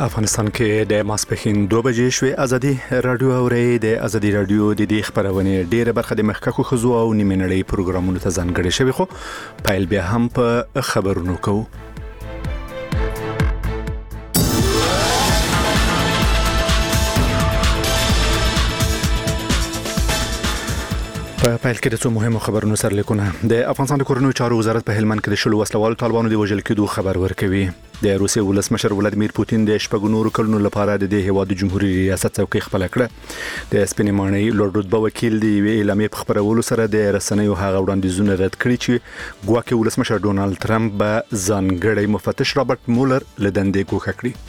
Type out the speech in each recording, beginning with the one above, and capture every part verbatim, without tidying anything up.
افغانستان کې د ماسپښین دوه بجې شوې. ازادي رادیو اوري د ازادي رادیو د دې خبرونه ډیره برخه د مخککو خزو او نیمه نړۍ پروګرامونو ته ځانګړي شوی، خو پایل بیا هم په خبرونو کوو. په پایل کې د څو مهمو خبرونو سره لیکونه. د افغانستان د کورنیو چارو وزارت په هلمند کې د شلو وسلوالو طالبانو د وژل کېدو خبر ورکوي. د روسیې ولسمشر ولادیمیر پوتین د شپږ نورو کلونو لپاره د دې هیواد جمهوریت ریاست څوکۍ خپل کړه. د سپینې ماڼۍ لوړ رتبه وکیل دی وی اعلامیه په خبرولو سره د رسنیو هغه وړاندیزونه رد کړي چې ګواکې ولسمشر ډونالد ترامپ به ځانګړی مفتش رابرټ مولر له دندې ګوښه کړي.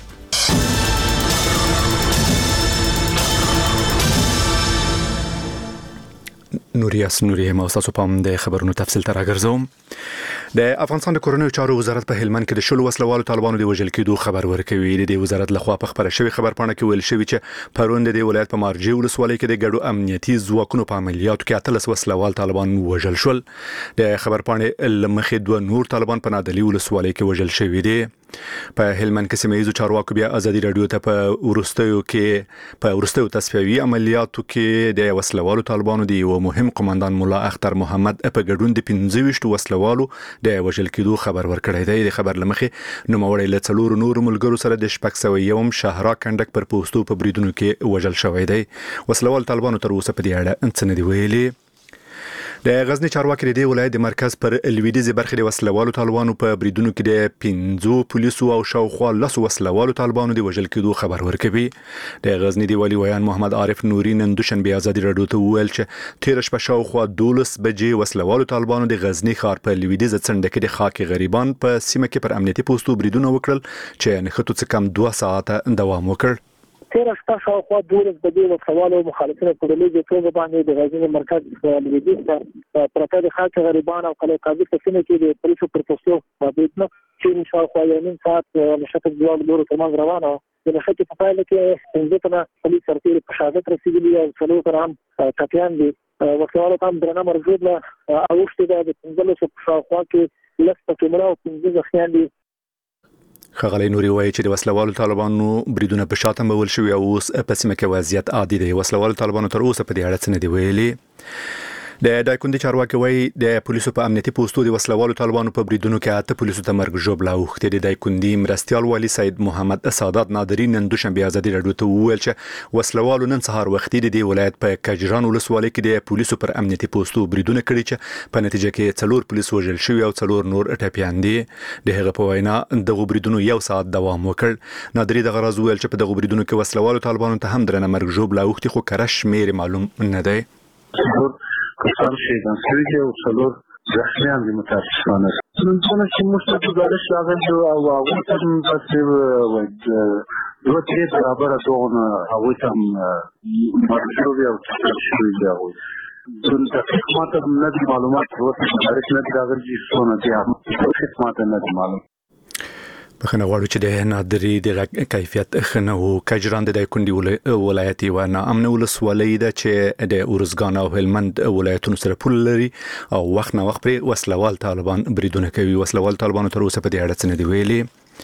نوریاس نوری هم اوساسو پام د خبرونو تفصیل تر راګرځوم. د افغانستان د کورنیو چارو وزارت په هلمند کې د شلو وسلوالو طالبانو د وژل کېدو خبر ورکوي. د دې وزارت لخوا په خبره شوی خبر پاڼه کې ویل شوی چې پرون د ولایت په مارجې ولسوالۍ کې د ګډو امنیتي ځواکونو په عملیاتو کې اتلس وسلوال طالبان وژل شول. د خبر پاڼې لمخې دوه نور طالبان په نادلي ولسوالۍ کې وژل شوی دي. په هلمند کې سیمه ییزو چارواکو بیا ازادي رادیو ته په ورستیو کې په ورستیو تصفیوي عملیاتو کې د وسلوالو طالبانو دی او مهم قومندان مولا اختر محمد په ګډون د پنځه ویشت وسلوالو د وژل کېدو خبر ورکړی دی. د خبر لمخې نوموړی له څلورو نورو ملګرو سره د شپږ سوه یوم شهرا کنډک پر پوسټو په بریدونو کې وژل شوی دی. وسلوال طالبانو تر اوسه په دې اړه څه نه دی ویلي. د غزنی چارواکي د ولایت د مرکز پر لویدیځ برخه د وسلوالو طالبانو په بریدونو کې د پنځو پولیسو او شاوخوا لس وسلوالو طالبانو د وژل کېدو خبر ورکوي. د غزنی دی والی ویان محمد عارف نوري نن دوشنبه ازادي رادیو ته ویل چې تیر شپه شاوخوا دولس بجې وسلوالو طالبانو د غزنی ښار په لویدیځ څنډه کې د خاک غریبان په سیمه کې پر امنیتي پوسټو بریدونه وکړل چې نښتو څخه کم دوه ساعته دوام وکړ. تیر شپه شاوخوا دولس بجې وسلوالو مخالفینو په ډلې توګه باندې د غزنی مرکز لویدیځ ته پرته د خاک غریبان او قلعه قاضي په سیمه کې د پولیسو پر پوسټو بریدونه چې شاوخوا یو نیم ساعت نشته دوه لورو ترمنځ روانه وه. د نښتې په پایله کې پنځه تنه پولیس سرتېري په شهادت رسېدلي او څلور تنه هم ټپیان دي. وسلوالو ته هم درنه مرګ اوښتې ده. د پنځلسو په شاوخوا کې لس پکې مړه او پنځه زخمیان دي. خغلی نوري وایي چې د وسلوالو طالبانو بریدونه په شاته مول شوی او اوس په سیمه کې وضعیت عادي دی. وسلوالو طالبانو تر اوسه په دې اړه څه نه دی ویلي. د دایکندي چارواکي وایي د پولیسو په امنیتي پوسټو د وسلوالو طالبانو په بریدونو کې اته پولیسو ته مرګ ژوبله اوښتې. د دایکندي مرستيال والي سید محمد سادات نادری نن دوشنبه ازادي رادیو ته وویل چې وسلوالو نن سهار وختي د دې ولایت په کجران ولسوالۍ کې د پولیسو پر امنیتي پوسټو بریدونه کړي چې په نتیجه کې څلور پولیس وژل شوي او څلور نور ټپیان دي. د هغه په وینا دغه بریدونو یو ساعت دوام وکړ. نادری دغه راز ویل چې په دغه بریدونو کې وسلوالو طالبانو ته هم درنه مرګ ژوبله اوښتې خو کره شمېر معلوم نه دی. کسان شهیدان شوي دي او څلور زخمیان دي متاسفانه. څومره چې موږ ته ګزارش راغلی او هغوی ته هم داسې دوه درې برابره دغونه هغوی ته هم مرګ شوي او ټپیان شوي دي. هغوی دقیق ما ته نه دي معلومات تر اوسه ګزارش نه دي راغلي څونه دي دقیق ما ته نه دي معلوم. بخنه غواړو چې د نادري د کیفیت خنه او کجران د دایکندي ولایت و نه امن ولسوالۍ ده چې د اورزګان او هلمند ولایتونو سره پول لري او وخت نه وخت پر وسلوال طالبان بریدونه کوي. وسلوال طالبانو تر اوسه په دې اړه څه نه دی ویلي.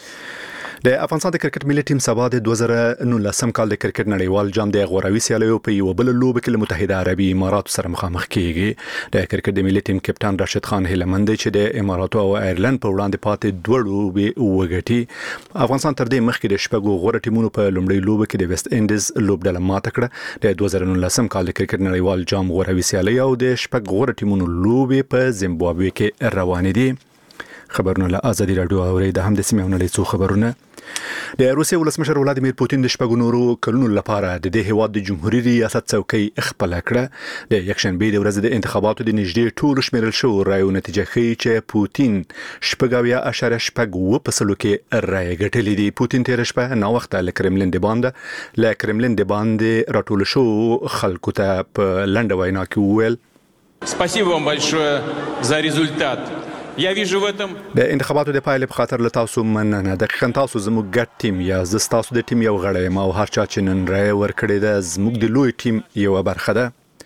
د افغانستان د کرکټ ملي ټیم سبا د دوه زره نولسم کال د کرکټ نړیوال جام د غوراوي سیالیو په یو بل لوبه کې متحده عربي امارات سره مخامخ کیږي. د کرکټ د ملي ټیم کپټان راشد خان هلمند چې د امارات او ایرلند په وړاندې پاتې دوه لوبې وګټي. افغانستان تر دې مخکې د شپږو غوړ ټیمونو په لومړۍ لوبه کې د ویسټ انډیز لوبډله ماته کړه. د دوه زره نولسم کال د کرکټ نړیوال جام غوراوي سیالي او د شپږ غوړ ټیمونو لوبې په زیمبابوې کې روانې دي. خبرونه له ازادي رادیو اوري. د هم د سیمې نړۍ څو خبرونه. د روسیې ولسمشر ولادیمیر پوتین د شپږ نورو کلونو لپاره د دې هیواد د جمهوریت ریاست څوکۍ خپل کړه. د یکشنبه د ورځې د انتخاباتو د نږدې ټولو شمیرل شوو رایو نتیجه ښیي چې پوتین شپږ اشاریه شپږ اووه په سلو کې رایې ګټلې دي. پوتین تیر شپه نا وخت له کرملین د باندې له کرملین د باندې راټول شو خلکو ته په لنډه وینا کې وویل Спасибо вам большое за результат. Я вижу в этом د انتخاباتو د پایلې په خاطر له تاسو مننه. دقیقاً تاسو زموږ ګډ ټیم یا زه تاسو د ټیم یو غړی یم او هر چا چې نن رای ورکړی ده زموږ د لوی ټیم یو برخه ده.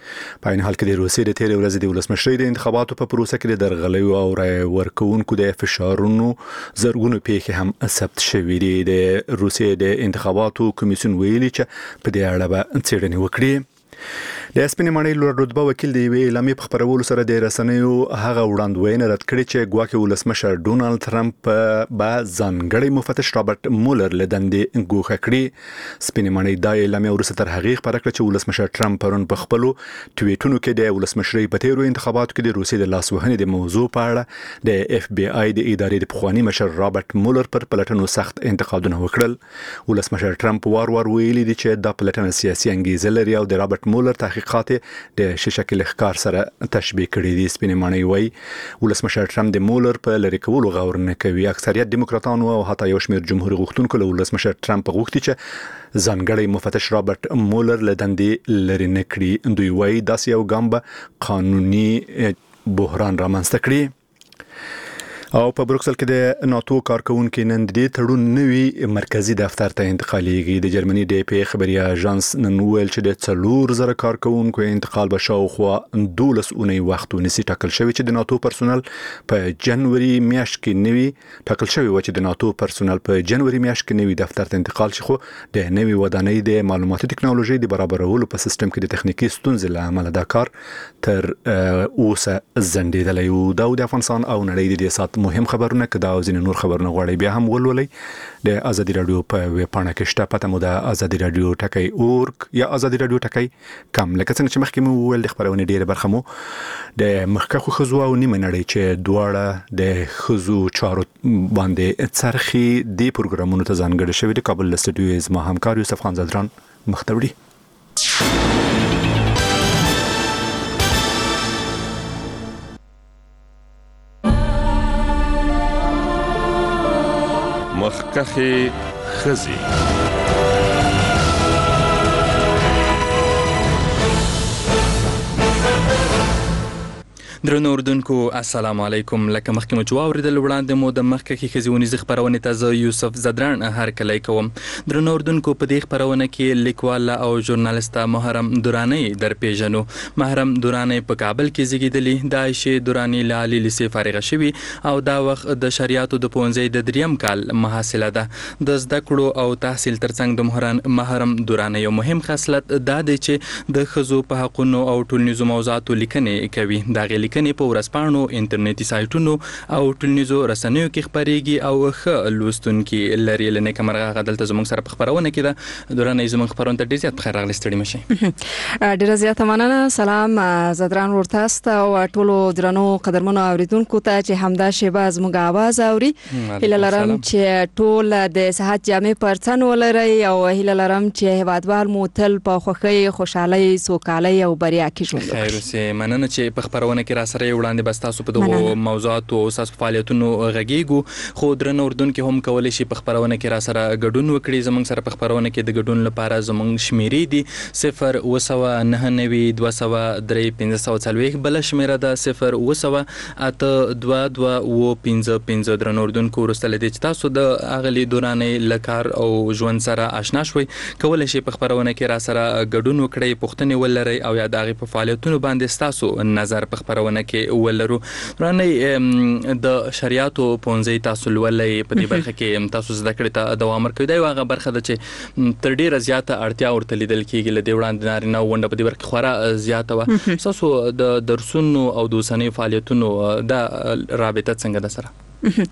په عین حال کې د روسیې د تیرې ورځې د ولسمشرۍ د انتخاباتو په پروسه کې د درغلیو او رای ورکوونکو د فشارونو زرګونو پیښې هم ثبت شوې دي. د روسیې د انتخاباتو کمیسیون ویلي چې په دې اړه به څېړنې وکړي. د سپینې ماڼۍ لوړ رتبه وکیل د یوې اعلامیې په خپرولو سره د رسنیو هغه وړاندوینه رد کړې چې ګواکې ولسمشر ډونالد ټرمپ به ځانګړی مفتش رابرټ مولر له دندې ګوښه کړي. سپینې ماڼۍ دا اعلامیه وروسته تر هغې خپره کړه چې ولسمشر ټرمپ پرون په خپلو ټویټونو کې د ولسمشرۍ په تیرو انتخاباتو کې د روسیې د لاسوهنې د موضوع په اړه د اف بی آی د ادارې د پخواني مشر رابرټ مولر پر پلټنو سخت انتقادونه وکړل. ولسمشر ټرمپ وار وار ویلي دي چې دا پلټنه سیاسي انګیزه لري او د رابرټ مولر تحقیقات د ششکل ښکار سره تشبیه کړي دي. سپینې ماڼۍ وایي ولسمشر ټرمپ د مولر په لرې کولو غور نه کوي. اکثریت دیموکراتانو او حتی یو شمېر جمهوریت غوښتونکو له ولسمشر ټرمپ غوښتي چې ځانګړی مفتش رابرټ مولر له دندې لرې نه کړي. دوی وایي داسې یو ګام به قانوني بحران رامنځته کړي. او په بروکسل کې د ناتو کارکونکو نن د تړون نوي مرکزی دفتر ته انتقالیږي. د جرمني د پی خبري اژانس نن ویل چې د څلور زره کارکونکو انتقال به شاوخوا دولس اونۍ وخت ونیسي. ټاکل شوی چې د ناتو پرسونل په جنوري میاشت کې نوي ټاکل شوی و چې د ناتو پرسونل په جنوري میاشت کې نوي دفتر ته انتقال شي، خو د نوي ودانۍ د معلوماتي ټکنالوژي د برابرولو په سیستم کې د تخنیکی ستونزې له امله دا کار تر اوسه ځنډیدلی و. دا د افغانستان او نړۍ د سات مهم خبرونه کدا او ځینې نور خبرونه غواړي بیا هم ولولئ. د ازادي رادیو په ویب پاڼه کې شته. پته مو د ازادي رادیو ټکی اورګ یا ازادي رادیو ټکی کم. لکه څنګه چې مخکې مو ویل د خبرونه ډیره برخه مو د مخکخو خزو او نیمه نړۍ چې دواړه د خزو چارو باندې څرخي د پروګرامونو ته ځانګړي شوی. د کابل استودیو زما همکار یوسف خان زدران مختوری. مخکخي خزي درنو اردوونکو السلام علیکم. لکه مخکې مو چې واورېدل وړاندې مو د مخکښې ښځې خپرونې ته زه یوسف زدران هرکلی کوم. درنو اردوونکو په دې خپرونه کې لیکواله او ژورنالسته محرم درانی در پیژنو. محرم درانی په کابل کې زیږېدلې. د عایشې درانی له عالي لیسې فارغه شوي او دا وخت د شریعتو د پوهنځي د دریم کال محصله ده. د زده کړو او تحصیل ترڅنګ د محرم محرم درانی یو مهم خصلت دا دی چې د ښځو په حقونو او ټولنیزو موضوعاتو لیکنې کوي. دغې لیکنې په ورځپاڼو، انټرنیټي سایټونو او ټولنیزو رسنیو کې خپرېږي او ښه لوستونکي لري. له نیکه مرغه هغه دلته زموږ سره په خپرونه کې ده. درنه زموږ خپرونه ته ډېر زیات بخیر راغلی. ستړي مه شئ. ډېره زیاته مننه. سلام زدران ورته است او ټولو درنو قدرمنو اوریدونکو ته چې همدا شیبه زموږ اواز اوري. هیله لرم چې ټول د صحت جامې پر تن ولرئ او هیله لرم چې هیوادوال مو تل په خوښۍ، خوشحالۍ، سوکالۍ او بریا کې ژوند وکړي. خیر اوسې. مننه چې په خپرونه کې را سره وړاندې بس تاسو په دغو موضوعاتو او تاسو فعالیتونو غږیږو. خو درنه اردوونکو هم کولی شي په خپرونه کې را سره ګډون وکړي. زموږ سره په خپرونه کې د ګډون لپاره زموږ شمیرې دي صفر اوه سوه نهه نوي دوه سوه درې پنځه سوه څلوېښت. بله شمیره ده صفر اوه سوه اته دوه دوه اوه پنځه پنځه. درنه اردوونکو وروسته له دې چې تاسو د اغلې دورانۍ له کار او ژوند سره آشنا شوئ کولی شي په خپرونه کې را سره ګډون وکړئ، پوښتنې ولرئ او یا د هغې په فعالیتونو باندې ستاسو نظر په خپرونه کې ولرو. رانه د شریعتو پوهنځي تاسو لولئ، په دې برخه کې تاسو زده کړې ته دوام ورکوئ. دا یو هغه برخه ده چې تر ډېره زیاته اړتیا ورته لیدل کېږي. له دې وړاندې نارینه ونډه په دې برخه کې خورا زیاته وه. ستاسو د درسونو او د اوسنیو فعالیتونو دا رابطه څنګه ده سره؟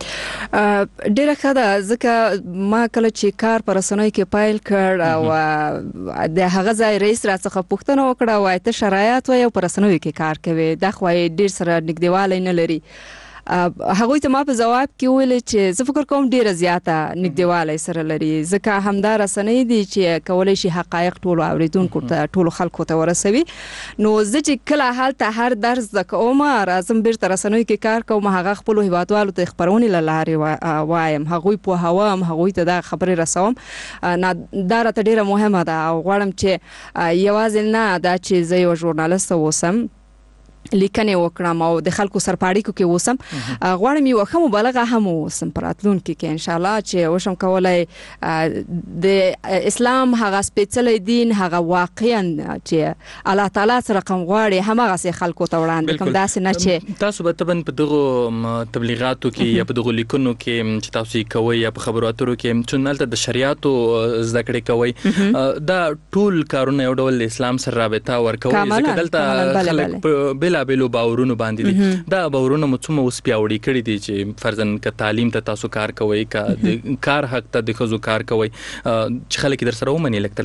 ډیره ښه ده، ځکه ما کله چې کار په رسنیو کې پیل کړ او د هغه ځای رئیس راڅخه پوښتنه وکړه وایي ته شرایط وایي او په رسنیو کې کار کوي، دا خو ډیر سره نږدېوالی نه لري. هغوی ته ما په ځواب کې ویل چې زه فکر کوم ډیره زیاته نږدېوالی سره لري، ځکه همدا رسنۍ دي چې کولی شي حقایق ټولو اوریدونکو ته، ټولو خلکو ته ورسوي. نو زه چې کله هلته هر درس زده کوم راځم بیرته رسنیو کې کار کوم، هغه خپلو هیوادوالو ته خپرونې له لارې وایم، هغوی پوهوم، هغوی ته دا خبرې رسوم. دا راته ډیره مهمه ده او غواړم چې یوازې نه دا چې زه یوه ژورنالسته اوسم لیکنه وکړم او د خلکو سرپاړیکو کې وسم غواړم یو ښه مبالغه هم وسم پراتلونکو کې ان شاء الله چې وشم کولای د اسلام هغه سپېڅلی دین هغه واقعا چې الله تعالی سره کوم غواړي همغه سي خلکو ته وړاندې کوم داسې نه چې تاسو به تبن په دغه تبلیغاتو کې یا په دغه لیکنو کې چې تاسو کوي یا په خبرو اترو کې چې نلته د شریعتو زده کړې کوي دا ټول کارونه یو ډول اسلام سره رابطه ورکوي ځکه دلته خلک بلا بیلو باورونو باندې دي دا باورونه مو څومره اوس پیاوړي کړي دي چې فرضاً ک تعلیم ته تاسو کار کوي ک د کار حق ته د خزو کار کوي چې خلک در سره ومني لکتر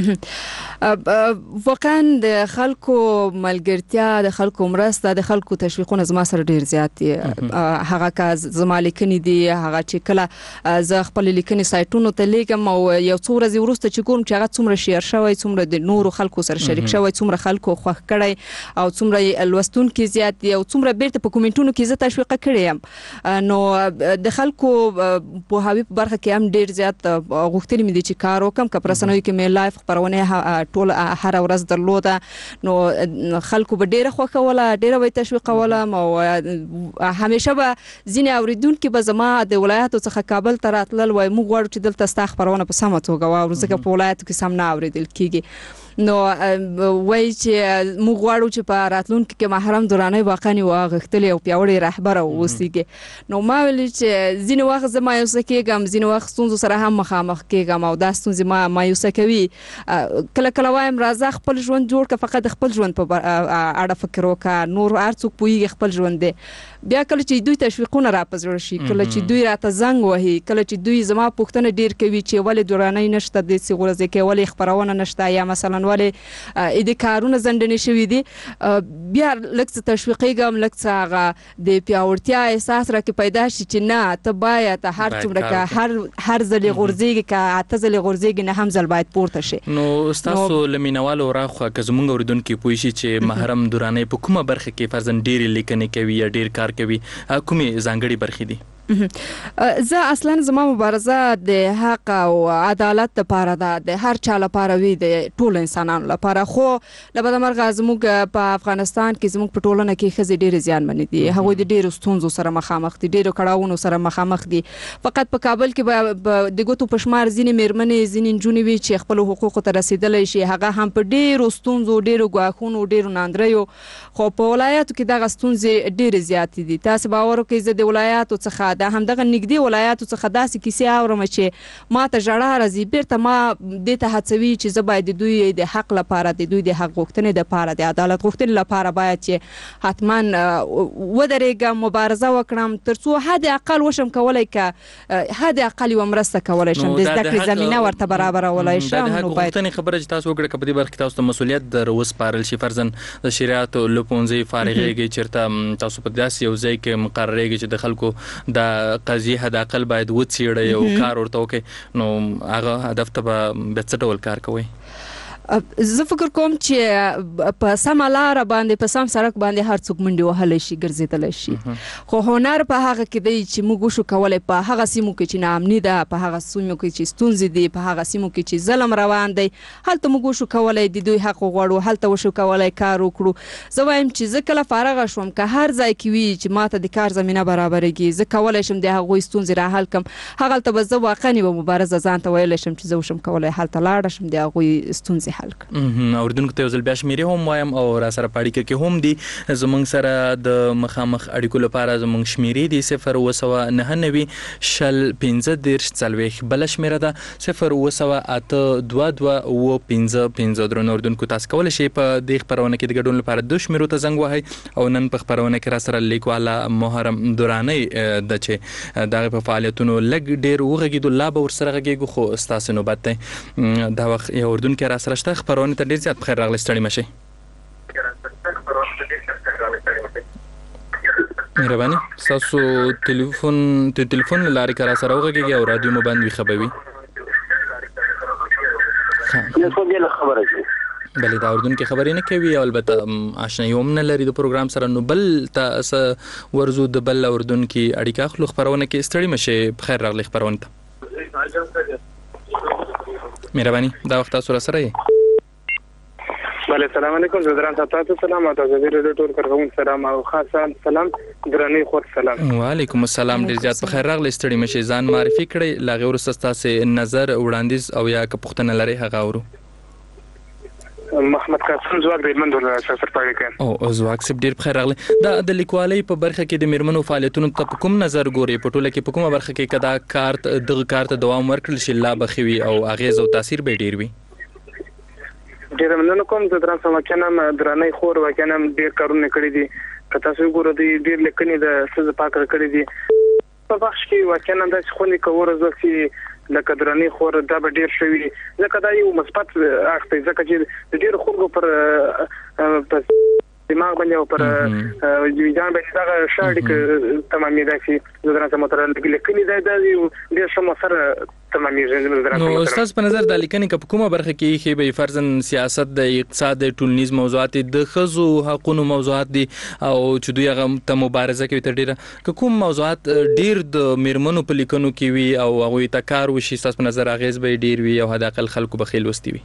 لګا واقعا د خلکو ملګرتیا د خلکو مرسته د خلکو تشویقونه زما سره ډیر زیات دي هغه کا زما لیکنې دي هغه چې کله زه خپل لیکنې سایټونو ته لیکم او یو څو ورځې وروسته چې کوم چې هغه څومره شیر شوی څومره د نورو خلکو سره شریک شوی څومره خلکو خوښ کړی او څومره لوستونکو زیات دي او څومره بیرته په کومنټونو کې زه تشویق کړم نو د خلکو په هاوی برخه کې هم ډیر زیات غوښتل مې دي چې کار وکم که پرسنوي کې مې لایف خبرونه ټول هر ورځ درلوده نو خلکو به ډیره خوښوله ډیره به تشویقوله او همیشه به ځینې اوریدونکو به زما د ولایتو څخه کابل ته راتلل وای موږ غواړو چې دلته ستا خبرونه په سمه توګه واورو ځکه په ولایتو کې سم نه اوریدل کیږي نو وای چې موږ غواړو چې په راتلونکو کې محرم درانه واقعا یو غختلی او پیاوړی رهبر اوسېږي نو ما ویل چې ځینې وخت زما یو څه کېږم ځینې وخت ستونزو سره هم مخامخ کېږم او دا ستونزې ما مایوسه کوي کله کله وایم راځه خپل ژوند جوړ کړه فقط خپل ژوند په اړه فکر وکړه نور هر څوک پوهېږي خپل ژوند دی بیا کله چې دوی تشویقونه را په زړه شي کله چې دوی راته زنګ وهي کله چې دوی زما پوښتنه ډیر کوي چې ولې دورانۍ نشته د څه ورځې کې ولې خبرونه نشته یا مثلا ولې اې د کارونه زندنې شوي دي بیا لکه څه تشویقېږم لکه څه هغه د پیاوړتیا احساس راکې پیدا شي چې نه ته باید هر څومره که هر هر ځلې غورځېږي که اته ځلې غورځېږي نه هم ځل باید پورته شي نو ستاسو له مینوالو راخوا که زموږ اورېدونکي پوه شي چې محرم درانۍ په کومه برخه کې فرضاً ډېرې لیکنې کوي یا ډېر کار کوي کومې ځانګړې برخې دي زه اصلا زما مبارزه د حق او عدالت لپاره ده د هر چا لپاره وي د ټول انسانانو لپاره خو لبد مرغه زموږ په افغانستان کې زموږ په ټولنه کې ښځې ډېرې زیانمنې دي هغوی د ډېرو ستونزو سره مخامخ دي ډېرو کړاوونو سره مخامخ دي فقط په کابل کې به د ګوتو په شمار ځینې میرمنې ځینې نجونې وي چې خپلو حقوقو ته رسېدلی شي هغه هم په ډېرو ستونزو ډېرو ګواښونو ډېرو ناندریو خو په ولایاتو کې دغه ستونزې ډېرې زیاتې دي تاسې باور وکړئ زه د ولایاتو څخه د همدغه نږدې ولایاتو څخه داسې کیسې اورم چې ما ته ژړا راځي بیرته ما دې ته هڅوي چې زه باید د دوی د حق لپاره د دوی د حق غوښتنې لپاره د عدالت غوښتنې لپاره باید چې حتما ودرېږم مبارزه وکړم تر څو حد اقل وشم کولی که حد اقل یوه مرسته کولی شم د زده کړې زمینه ورته برابرولی شم نو باید غوښتنې خبره چې تاسو وکړه که په دې برخه کې تاسو ته مسؤلیت در وسپارل شي فرضاً د شریعتو له پوهنځي فارغېږئ چېرته تاسو په داسې یو ځای کې مقررېږئ چې د خلکو د قضیې حد اقل باید وڅېړئ او کار ورته وکړئ نو هغه هدف ته به بیا څه ډول کار کوئ زه فکر کوم چې په سمه لاره باندې په سم سړک باندې هر څوک منډې وهلی شي ګرځېدلی شي خو هنر په هغه کې دی چې موږ وشو کولی په هغه سیمو کې چې ناامني ده په هغه سیمو کې چې ستونزې دي په هغه سیمو کې چې ظلم روان دی هلته موږ وشو کولی د دوی حق وغواړو هلته وشو کولی کار وکړو زه وایم چې زه کله فارغه شوم که هر ځای کې وي چې ماته د کار زمینه برابرېږي زه کولی شم د هغوی ستونزې راحل کړم هغلته به زه واقعا یوه مبارزه ځان ته ویلی شم چې زه وشم کولی هلته لاړه شم د هغوی ستونزې حل کړم اوریدونکو ته یو ځل بیا شمیرې هم وایم او را سره په اړیکه کې هم دي زموږ سره د مخامخ اړیکو لپاره زموږ شمیرې دي صفر اووه سوه نهه نوي شل پنځه دېرش څلوېښت بله شمیره ده صفر اووه سوه اته دوه دوه اووه پنځه پنځه درنو اوریدونکو تاسو کولی شئ په دې خپرونه کې د ګډون لپاره دو شمیرو ته زنګ وهئ او نن په خپرونه کې را سره لیکواله محرم درانۍ ده چې د هغې په فعالیتونو لږ ډېر وغږېدو لا به ورسره غږېږو خو ستاسې نوبت دی دا وخت یو اردونکی را سره شته خپرونې ته ډېر زیات بخیر راغلی ستړي مه شئ مهرباني ستاسو تلیفون د تلیفون له لارې که را سره وغږېږي او رادیو مو بند وي ښه به وي بلې دا اردون کې خبرې نه کوي او البته آشنایي هم نه لري د پروګرام سره نو بل ته څه ورځو د بل اردون کې اړیکه اخلو خپرونه کې ستړي مه شئ بخیر راغلی خپرونې ته مهرباني دا وخت تاسو را سره یې بله السلام علیکم زه دران تاسو سلام او تاسو دې ټول کارکون سلام او خاصه سلام درنې خور سلام وعلیکم السلام ډیر زیات په خیر راغلی ستړي مشه ځان معرفي کړئ لاغه ورسته تاسو نظر وړاندیز او یا که پوښتنه لري هغه اورو محمد قاسم زواک د هلمند ولایت سر پاکستان او زواک سب ډیر په خیر راغلی دا د لیکوالۍ په برخه کې د میرمنو فعالیتونو ته کوم نظر ګوري په ټوله کې په کومه برخه کې کدا کارت دغه کارت دوام ورکړل شي لا بخوي او اغیز او تاثیر به ډیر وي ډیر مننه کوم زه دران سم کنم درنې خور وکنم ډیر کارونه کړی دي که تاسو ګورئ ډیر لیکنې د سز پاک کړی دي په بخش کې وکنم د خونی کور زوسی لکه درنې خور دا به ډیر شوی ځکه دا یو مثبت اخته ځکه چې ډیر خلکو پر دماغ باندې او پر ځان باندې دا شاړې تمامي داسي زه درته مترل لیکنې دا د ډیر سم سره تمامي نو استاد په نظر د لیکنې په کومه برخه کې خې به فرضاً سیاست د اقتصاد د ټولنیز موضوعات د خزو حقوقو موضوعات دي او چې دوی هغه ته مبارزه کوي تر ډیره کوم موضوعات ډیر د میرمنو په لیکنو کې وي او هغه ته کار وشي استاد په نظر اغیز به ډیر وي او هدا اقل خلکو به خیل وستي وي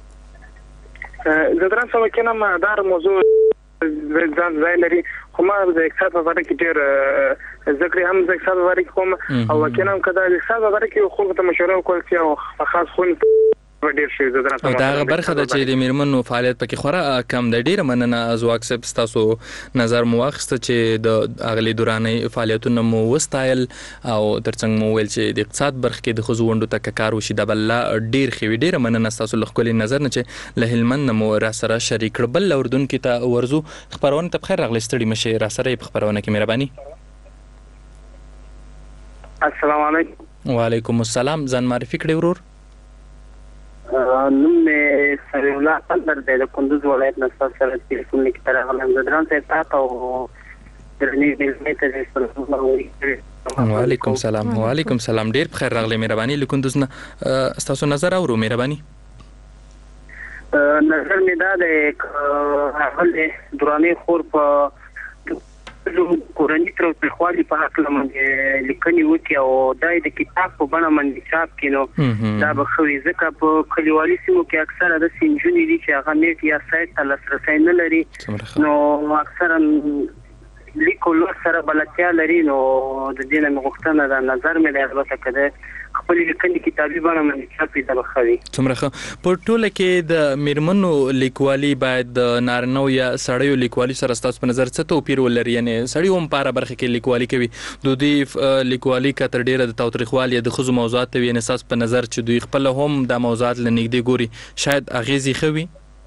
زه درته سم کنم دا موضوع ځان ځای لري خو ما د اقتصاد په اړه کې ډېر ذکر هم د اقتصاد په اړه کې کوم او کنه کدا د اقتصاد په اړه کې خو ته مشوره کول چې او خاص خو ډېر شي زه درته دا برخه د چې د میرمنو فعالیت پکې خورا کم د ډېر مننه ازواک سب تاسو نظر مو واخسته چې د اغلی دورانې فعالیتونو مو وستایل او ترڅنګ مو ویل چې د اقتصاد برخه کې د خزو وندو تک کار وشي د بل ډېر خوي ډېر مننه تاسو لخوا نظر نه چې له هلمند مو را سره شریک بل اردن کې ته ورزو خبرونه ته بخیر راغلی ستړي مشه را سره په خبرونه کې مهرباني السلام علیکم وعلیکم السلام ځان معرفي کړئ ورور نوم مې سمیع الله قندر دی د کندوز ولایت نه سره ټلیفون لیک تر غلم زدران ته تاسو درنې دې ته وعلیکم السلام وعلیکم السلام ډیر بخیر راغلی مهرباني لکندوز نه تاسو نظر اورو مهرباني نظر مې دا د هغه درانې خور په کورنۍ تر په خالي په حق لمنځه لیکنې وکي او دای د کتاب په بڼه باندې چاپ کینو دا به خوي ځکه په کلیوالي سیمو کې اکثره د سنجونی دي چې هغه نیټ یا سایت ته لاسرسي نه لري نو اکثرا لیکلو سره بلتیا لري نو د دې نه غوښتنه د نظر مې د البته کده خپل لیکنې کتابي بڼه باندې چاپې ته بخوي څومره په ټوله کې د میرمنو لیکوالي باید د نارینو یا سړیو لیکوالي سره ستاسو په نظر څه توپیر ولري یعنی سړی هم په برخه کې لیکوالي کوي د دوی لیکوالي کتر ډیره د تاوتریخوالي د خزو موضوعات وي نه اساس په نظر چې دوی خپل هم د موضوعات لنګدي ګوري شاید اغیزي خوي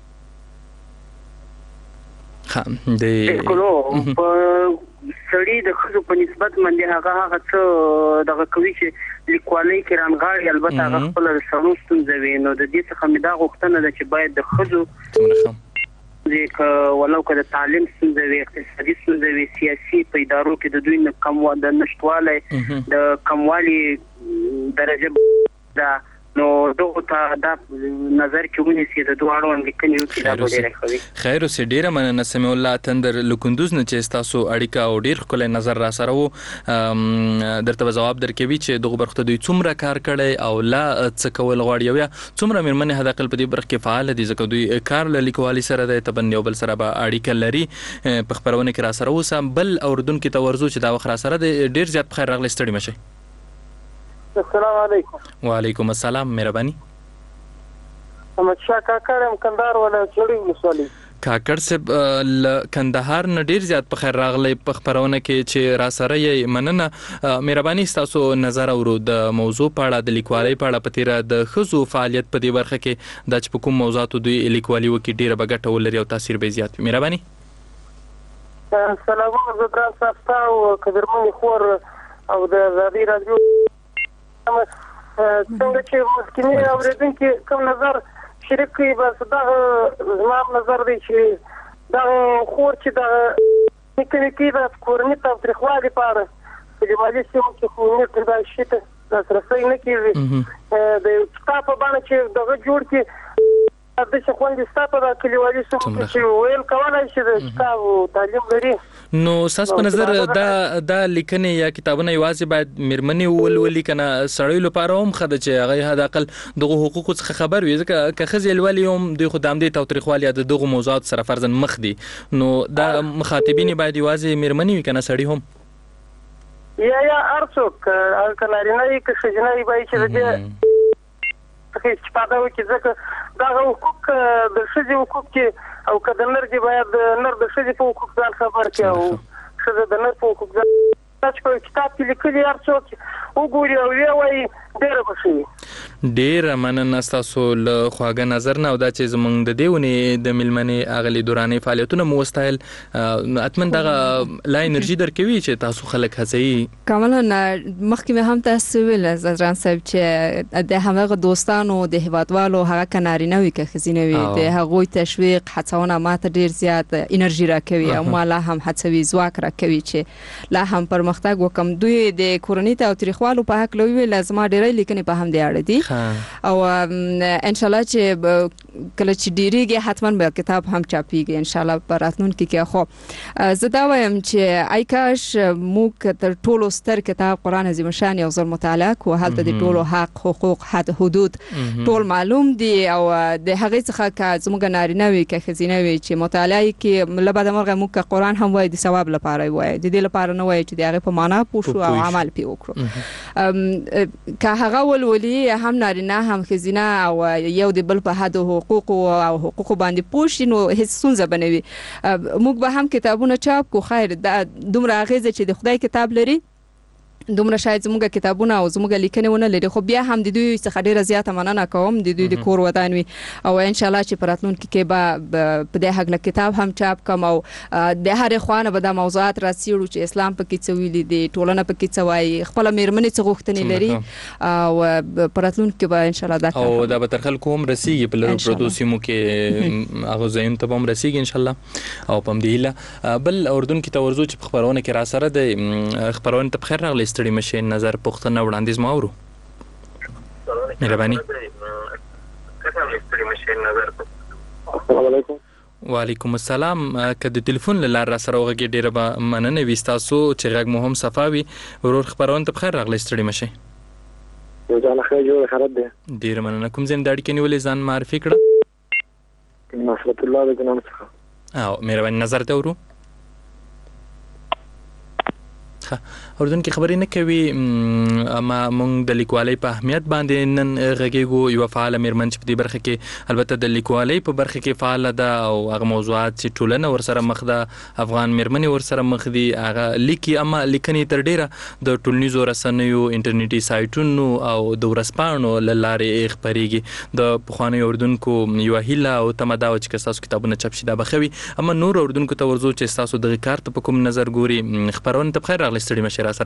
خام د کولو په سړی د خزو په نسبت باندې هغه هغه څه دغه کوي چې لیکوالۍ کې رانغاړي البته هغه خپل سړو ستونزوي نو د دې څخه مې دا غوښتنه ده چې باید د خزو د ولو که د تعلیم ستونزوي اقتصادي ستونزوي سیاسي په ادارو کې د دوی نه کم د نشټوالی د کموالي درجه ده نو دغه ته دا نظر کې ونیسي د دوه اړوند لیکنې وکړي دا ډېره خوي خیر اوسې ډېره مننه سمیع الله تندر لکندوز نه چې تاسو اړیکه او ډېر ښکلی نظر را سره وو درته جواب درکوي چې دغه برخه دوی څومره کار کړی او لا څه کول غواړي یا څومره میرمنې حد اقل په دې برخه کې فعال دي ځکه دوی کار له لیکوالي سره د تبني او بل سره به اړیکه لري په خبرونه کې را سره وسه بل اردن کې تورزو چې دا وخت را سره ډېر زیات خیر راغلی ستړي مشه السلام علیکم وعلیکم السلام مهرباني احمد شاه کاکړ کندهار ولایت چړې ولسوالۍ کاکړ صاحب کندهار نه ډیر زیات په خیر راغلی په خبرونه کې چې را سره یې مننه مهرباني تاسو نظر اورو د موضوع په اړه د لیکوالۍ په اړه په تیره د خزو فعالیت په دې برخه کې د چې په کوم موضوعات دوی لیکوالي وکړي ډیره به ګټه ولري او تاثیر به زیات وي مهرباني سلامونه زه دران صاحب او قدرمن خور او د ازادي رادیو څنګه چې مسکینه اوریدونکو کوم نظر شریک کوي بس دا زما نظر دی چې دا خور چې دا نکوي کې د کورنۍ تاوتریخوالي لپاره په کلیوالي سیمو کې خو نه دا شي ته لاسرسی نه کېږي د کتاب په بڼه چې دغه جوړ کړي د څه خوندې ستاسو د کلیوالي سیمو چې ویل کولای شي د کتاب او تعلیم لري. نو تاسو په نظر دا دا لیکنې یا کتابونه یوازې باید مېرمنې ولولي کنه سړی لپاره هم خده چې هغه حد اقل دغه حقوقو څخه خبر وي ځکه که ښځې ولولي هم دوی خو د همدې تاوتریخوالي یا د دغو موضوعاتو سره فرضاً مخ دي نو دا مخاطبین باید یوازې مېرمنې وي کنه سړي هم یا یا هر څوک که نارینه وي که ښځینه وي باید چې د دې استفاده وکړي ځکه دغه حقوق د ښځې حقوق کې او که د نر دي باید نر د ښځې په حقوق ځان خبر کړي او ښځه د نر په حقوق ځان چې په کتاب کې لیکلي هر څوک وګوري او ویې وایي ډېره به ښه وي. ډېره مننه ستاسو له خواږه نظر نه او دا چې زموږ د دې ونې د میلمنې اغلې دورانې فعالیتونه مو وستایل حتما دغه لا انرژي درکوي چې تاسو خلک هڅوي. کاملا مخکې مې هم تاسو ویل زران صاحب چې د همغه دوستانو د هیوادوالو هغه که نارینه وي که ښځینه وي د هغوی تشویق هڅونه ماته ډېر زیات انرژي راکوي او ما لا هم هڅوي ځواک راکوي چې لا هم پرمختګ وکم. دوی د کورنۍ تاوتریخوالو په هکله وویل زما ډېرې لیکنې په همدې اړه دي او ان شاء الله چې کله چې ډیریږي حتما به کتاب هم چاپیږي ان شاء الله په راتلونکي کې. خو زه دا وایم چې ای کاش موږ تر ټولو ستر کتاب قرآن عظیم شان یو ځل مطالعه کوو هلته د ټولو حق حقوق حد حدود ټول معلوم دي او د هغې څخه که زموږ نارینه وي که ښځینه وي چې مطالعه یې کې له بده مرغه موږ که قرآن هم وایي د ثواب لپاره یې وایي د دې لپاره نه وایي چې د هغې په معنا پوه شو او عمل پرې وکړو. که هغه ولولي هم نارینه هم ښځینه او یو د بل په حد حقوقو او حقوقو باندې پوه شي نو هیڅ ستونزه به نه وي. موږ به هم کتابونه چاپ کو خیر دومره اغیزه چې د خدای کتاب لري دومره شاید زموږ کتابونه او زموږ لیکنې ونه لري خو بیا هم د دوی څخه ډیره زیاته مننه کوم د دوی د کور ودان وي او ان شاء الله چې په راتلونکي کې به په دې هکله کتاب هم چاپ کوم او د هرې خوا نه به دا موضوعات راڅېړو چې اسلام پکې څه ویلي دي ټولنه پکې څه وایي خپله مېرمنې څه غوښتنې لري او په راتلونکي کې به ان شاء الله دا کار او دا به تر خلکو هم رسیږي په لرو پرتو سیمو کې هغو ځایونو ته به هم رسیږي ان شاء الله او په همدې هیله بل اردن کې ته ورځو چې په خپرونه کې راسره د خپرونې ته بخیر راغلی ستړي مشي نظر پوښتنه وړاندیز مو اورو مهرباني. السلام علیکم. وعلیکم السلام. که د ټلیفون له لارې راسره وغږېږئ ډېره به مننه وي ستاسو چې غږ مو هم صفا وي. ورور خپرونې ته بخیر راغلی ستړي مشئ. ځان ښه جوړ خراب دی. ډېره مننه. کوم ځای نه د اړیکې نیولې ځان معرفي کړه. نصرت الله د ګنام څخه. او مهرباني نظر ته ورو. اردن کې خبرې نه کوي اما موږ د لیکوالۍ په اهمیت باندې نن غږیږو. یوه فعاله مېرمن چې په دې برخه کې البته د لیکوالۍ په برخه کې فعاله ده او هغه موضوعات چې ټولنه ورسره مخ ده افغان مېرمنې ورسره مخ دي هغه لیکي اما لیکنې تر ډیره د ټولنیزو رسنیو انټرنیټي سایټونو او د ورځپاڼو له لارې خپرېږي. د پخوانیو اردونکو یوه هیله او تمه دا وه چې که ستاسو کتابونه چاپ شي دا به ښه وي اما نورو اردونکو ته ورځو چې ستاسو دغې کار ته په کوم نظر ګوري. خپرونې ته بخیر راغلی ستړي مشر سره.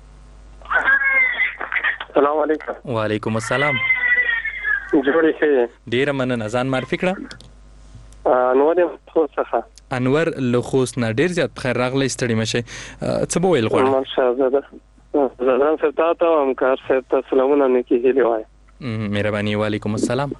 السلام علیکم. وعلیکم السلام. جوړې ښه. ډېره مننه. ځان معرفي کړه. انور یم خوست څخه. انور له خوست نه ډېر زیات بخیر راغلی ستړي مشئ. څه به ویل غواړئ؟ ماشاءالله زدان صاحب ته ته همکار صاحب ته سلامونه نیکې هیلې وایه. مهرباني. وعلیکم السلام.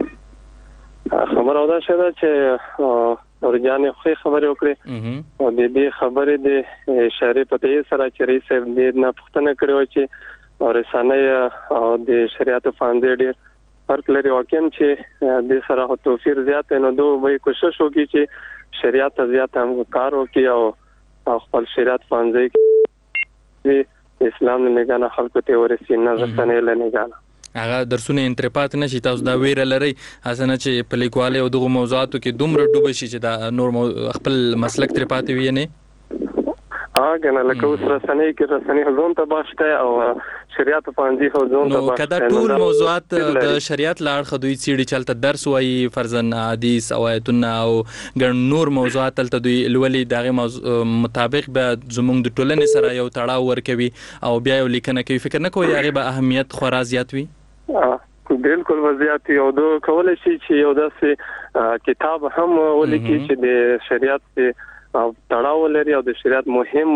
خبره دا شوه چې اورجانې خو خبرې وکړې او د دې خبرې د اشارې په دې سره چې رئیس صاحب دې نه پوښتنه کړې وه چې رسنۍ او د شریعت پوهنځی ډېر فرق لري. واقعا چې دې سره خو توفیر زیات دی نو دوی به کوشش وکړي چې شریعت ته زیات هم کار وکړي او خپل شریعت پوهنځی کې اسلام له نګاه نه خلکو ته ورسي نه رسنۍ له نګاه نه هغه درسونه انترپات نشي. تاسو دا ویره لرئ اسنه چې په لیکوالۍ او دغه موضوعاتو کې دومره ډوب شي چې دا نور خپل مسلک تر پاتې وي نه. ها کنه لکه اوس رسنۍ کې رسنۍ ځون ته باشته او شریعت پوهنځي خو ځون ته باشته. نو کدا ټول موضوعات د شریعت لاړ خدوی سیړي چلته درس وایي فرضاً حدیث او آیتونه او ګڼ نور موضوعات تلته دوی لولي دغه مطابق به زموږ د ټولنې سره یو تړاو ورکوي او بیا یو لیکنه کوي. فکر نه کوئ هغه به اهمیت خورا زیات وي؟ بالکل وضعیت یو دو کولای شي چې یو داسې کتاب هم ولیکي چې د شریعت او تړاو لري او د شریعت مهم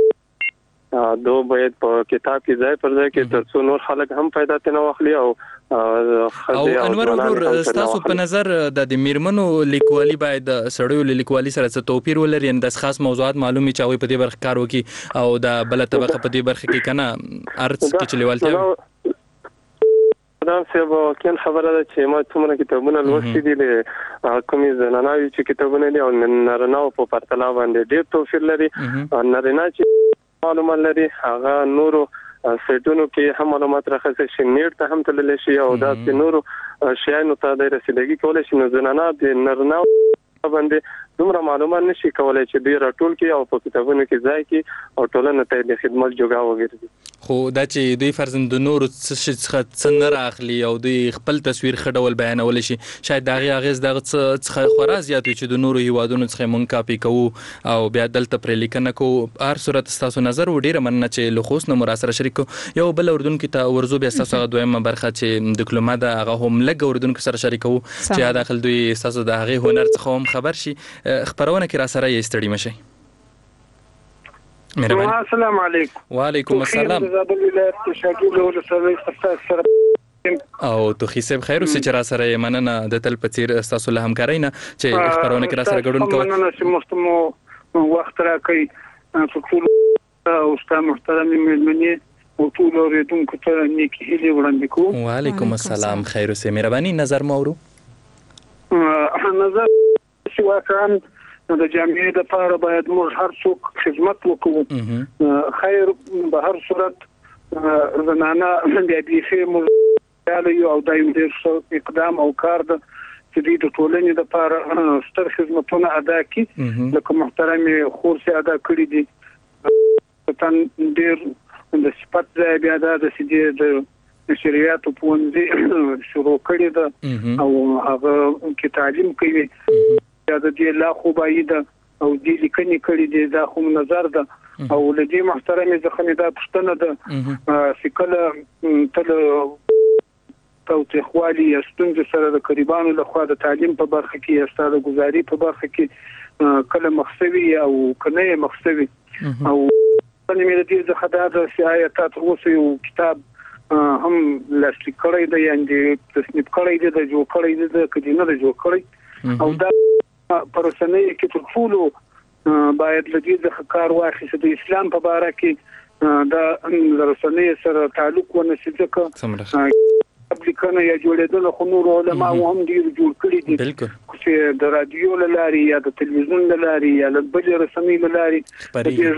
موضوعات دو باید په کتاب کې ځای پر ځای کې ترڅو نور خلک هم فائدہ ترې واخلي او او انور ورور تاسو په نظر د میرمنو لیکوالي باید سړیو لیکوالي سره څه توپیر ولري ان د خاص موضوعات معلومي چاوي په دې برخه کار وکي او د بل طبقه په دې برخه کې کنه ارڅ کې چلیوالتیا دا څه به کین خبره ده چې ما څومره کتابونه لوستي دي له کومې زنانوي چې کتابونه دي او نارینه‌و په پرتله باندې ډېر توپیر لري نارینه چې معلومات لري هغه نورو سیټونو کې هم معلومات راخصه شي نیټ ته هم تللی شي او دا چې نورو شیانو ته د رسیدګي کولای شي نو زنانه د نارینه‌و باندې دومره معلومات نشي کولای چې ډیر ټول کې او په کتابونو کې ځای کې او ټولنه ته د خدمت جوګا وګرځي خو دا چې دوی فرزند نور څه څه نه راخلي او دوی خپل تصویر خډول بیانول شي شاید دغه اغیز دغه څه خورا زیات چې د نورو هیوادونو څخه مونږ کاپی کوو او بیا دلته پر لیکنه کو هر صورت تاسو نظر وډیره مننه چې لخص نه مراسله شریک یو بل اردن کې ته ورزو بیا تاسو دویمه برخه چې ډیپلوماټ هغه هم لګ اردن کې سره شریکو چې داخل دوی تاسو د هغه هنر څخه هم خبر شي خبرونه کې را سره یې ستړي مشي مهرباني السلام علیکم وعلیکم السلام او تو خیسب خیر اوسې چې را سره مننه د تل پڅیر تاسو له همکارۍ نه چې خبرونه کې را سره ګډون کوي مننه چې مستمو وخت راکړي ټول او ستاسو محترم مېلمنې او ټول اوریدونکو ته نیکی هیلې وړاندې کوم وعلیکم السلام خیر اوسې مهرباني نظر مورو نظر چې واقعا د جامعې لپاره باید موږ هر څوک خدمت وکړو خیر به هر صورت زنانه د دې موږ یو او دایم ډېر اقدام او کار د چې د ټولنې لپاره ستر خدمتونه ادا کړي لکه محترم خورسي ادا کړی دي تن ډېر د صفات ځای بیا د سیدې د شریعت په پوهنځي شروع کړی ده او هغه کې تعلیم کوي دا د دې لا خو باید او دې لیکنې کړي دي دا خو نظر ده او لدی محترم ځخنه دا پښتنه ده فکله تل توتخوالي استنج سره د قریبانو له خوا د تعلیم په برخه کې استاد گزاري په برخه کې کله مخسوي او کنه مخسوي او په مې د دې ځخه د سیاست اوسه یو کتاب هم لاسلیک کړی دی یعنی تصنیف کړی دی د جوړ کړی دی د کدینه د جوړ کړی او دا پرسنۍ کې ټول باید لدی د کار واخیسه د اسلام په اړه کې دا رسنۍ سره تعلق ونشي ځکه اپلیکانه یا جوړېدل خو نور علماء هم ډیر جوړ کړی دي چې د رادیو لاري یا د تلویزیون لاري یا د بل رسنۍ لاري د دې